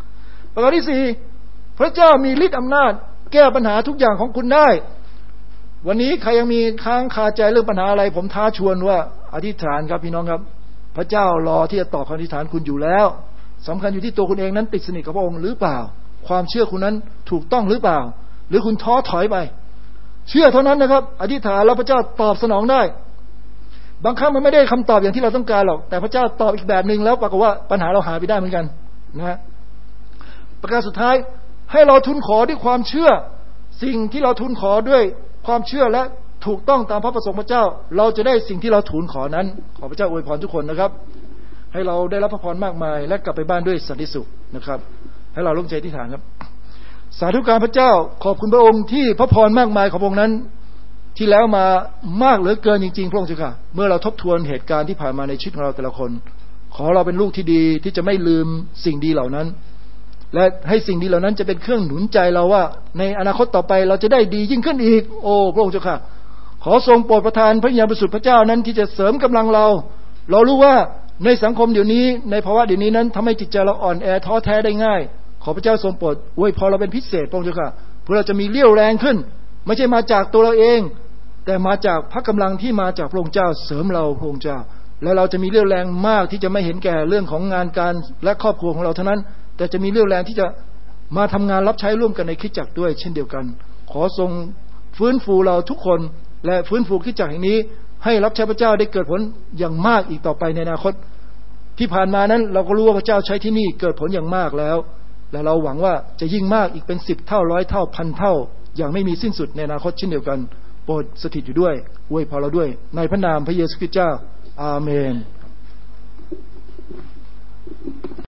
ประการที่สี่พระเจ้ามีฤทธิ์อำนาจแก้ปัญหาทุกอย่างของคุณได้วันนี้ใครยังมีค้างคาใจเรื่องปัญหาอะไรผมท้าชวนว่าอธิษฐานครับพี่น้องครับพระเจ้ารอที่จะตอบคำอธิษฐานคุณอยู่แล้วสำคัญอยู่ที่ตัวคุณเองนั้นติดสนิทกับพระองค์หรือเปล่าความเชื่อคุณนั้นถูกต้องหรือเปล่าหรือคุณท้อถอยไปเชื่อเท่านั้นนะครับอธิษฐานแล้วพระเจ้าตอบสนองได้บางครั้งมันไม่ได้คำตอบอย่างที่เราต้องการหรอกแต่พระเจ้าตอบอีกแบบนึงแล้วปรากฏว่าปัญหาเราหายไปได้เหมือนกันนะฮะประการสุดท้ายให้เราทูลขอด้วยความเชื่อสิ่งที่เราทูลขอด้วยความเชื่อและถูกต้องตามพระประสงค์พระเจ้าเราจะได้สิ่งที่เราทูลขอนั้นขอพระเจ้าอวยพรทุกคนนะครับให้เราได้รับพระพรมากมายและกลับไปบ้านด้วยสันติสุขนะครับให้เราลงใจอธิษฐานครับสาธุการพระเจ้าขอบคุณพระองค์ที่พระพรมากมายของพระองค์นั้นที่แล้วมามากเหลือเกินจริงๆพระองค์เจ้าค่ะเมื่อเราทบทวนเหตุการณ์ที่ผ่านมาในชีวิตของเราแต่ละคนขอเราเป็นลูกที่ดีที่จะไม่ลืมสิ่งดีเหล่านั้นและให้สิ่งดีเหล่านั้นจะเป็นเครื่องหนุนใจเราว่าในอนาคตต่อไปเราจะได้ดียิ่งขึ้นอีกโอ้พระองค์เจ้าค่ะขอทรงโปรดประทานพระญาณบริสุทธิ์พระเจ้านั้นที่จะเสริมกำลังเราเรารู้ว่าในสังคมเดี๋ยวนี้ในภาวะเดี๋ยวนี้นั้นทำให้จิตใจเราอ่อนแอท้อแท้ได้ง่ายขอพระเจ้าทรงโปรดอวยพรเราเป็นพิเศษพระองค์เจ้าค่ะเพื่อเราจะมีเรี่ยวแรงขึ้นไม่ใช่มาจากตัวเราเองแต่มาจากพระกำลังที่มาจากพระองค์เจ้าเสริมเราพระองค์เจ้าและเราจะมีเรี่ยวแรงมากที่จะไม่เห็นแก่เรื่องของงานการและครอบครัวของเราเท่านั้นแต่จะมีเรี่ยวแรงที่จะมาทำงานรับใช้ร่วมกันในคริสตจักรด้วยเช่นเดียวกันขอทรงฟื้นฟูเราทุกคนและฟื้นฟูคริสตจักรแห่งนี้ให้รับใช้พระเจ้าได้เกิดผลอย่างมากอีกต่อไปในอนาคตที่ผ่านมานั้นเราก็รู้ว่าพระเจ้าใช้ที่นี่เกิดผลอย่างมากแล้วและเราหวังว่าจะยิ่งมากอีกเป็นสิบเท่าร้อยเท่าพันเท่าอย่างไม่มีสิ้นสุดในอนาคตเช่นเดียวกันโปรดสถิตอยู่ด้วยอวยพรเราด้วยในพระนามพระเยซูคริสต์เจ้าอาเมน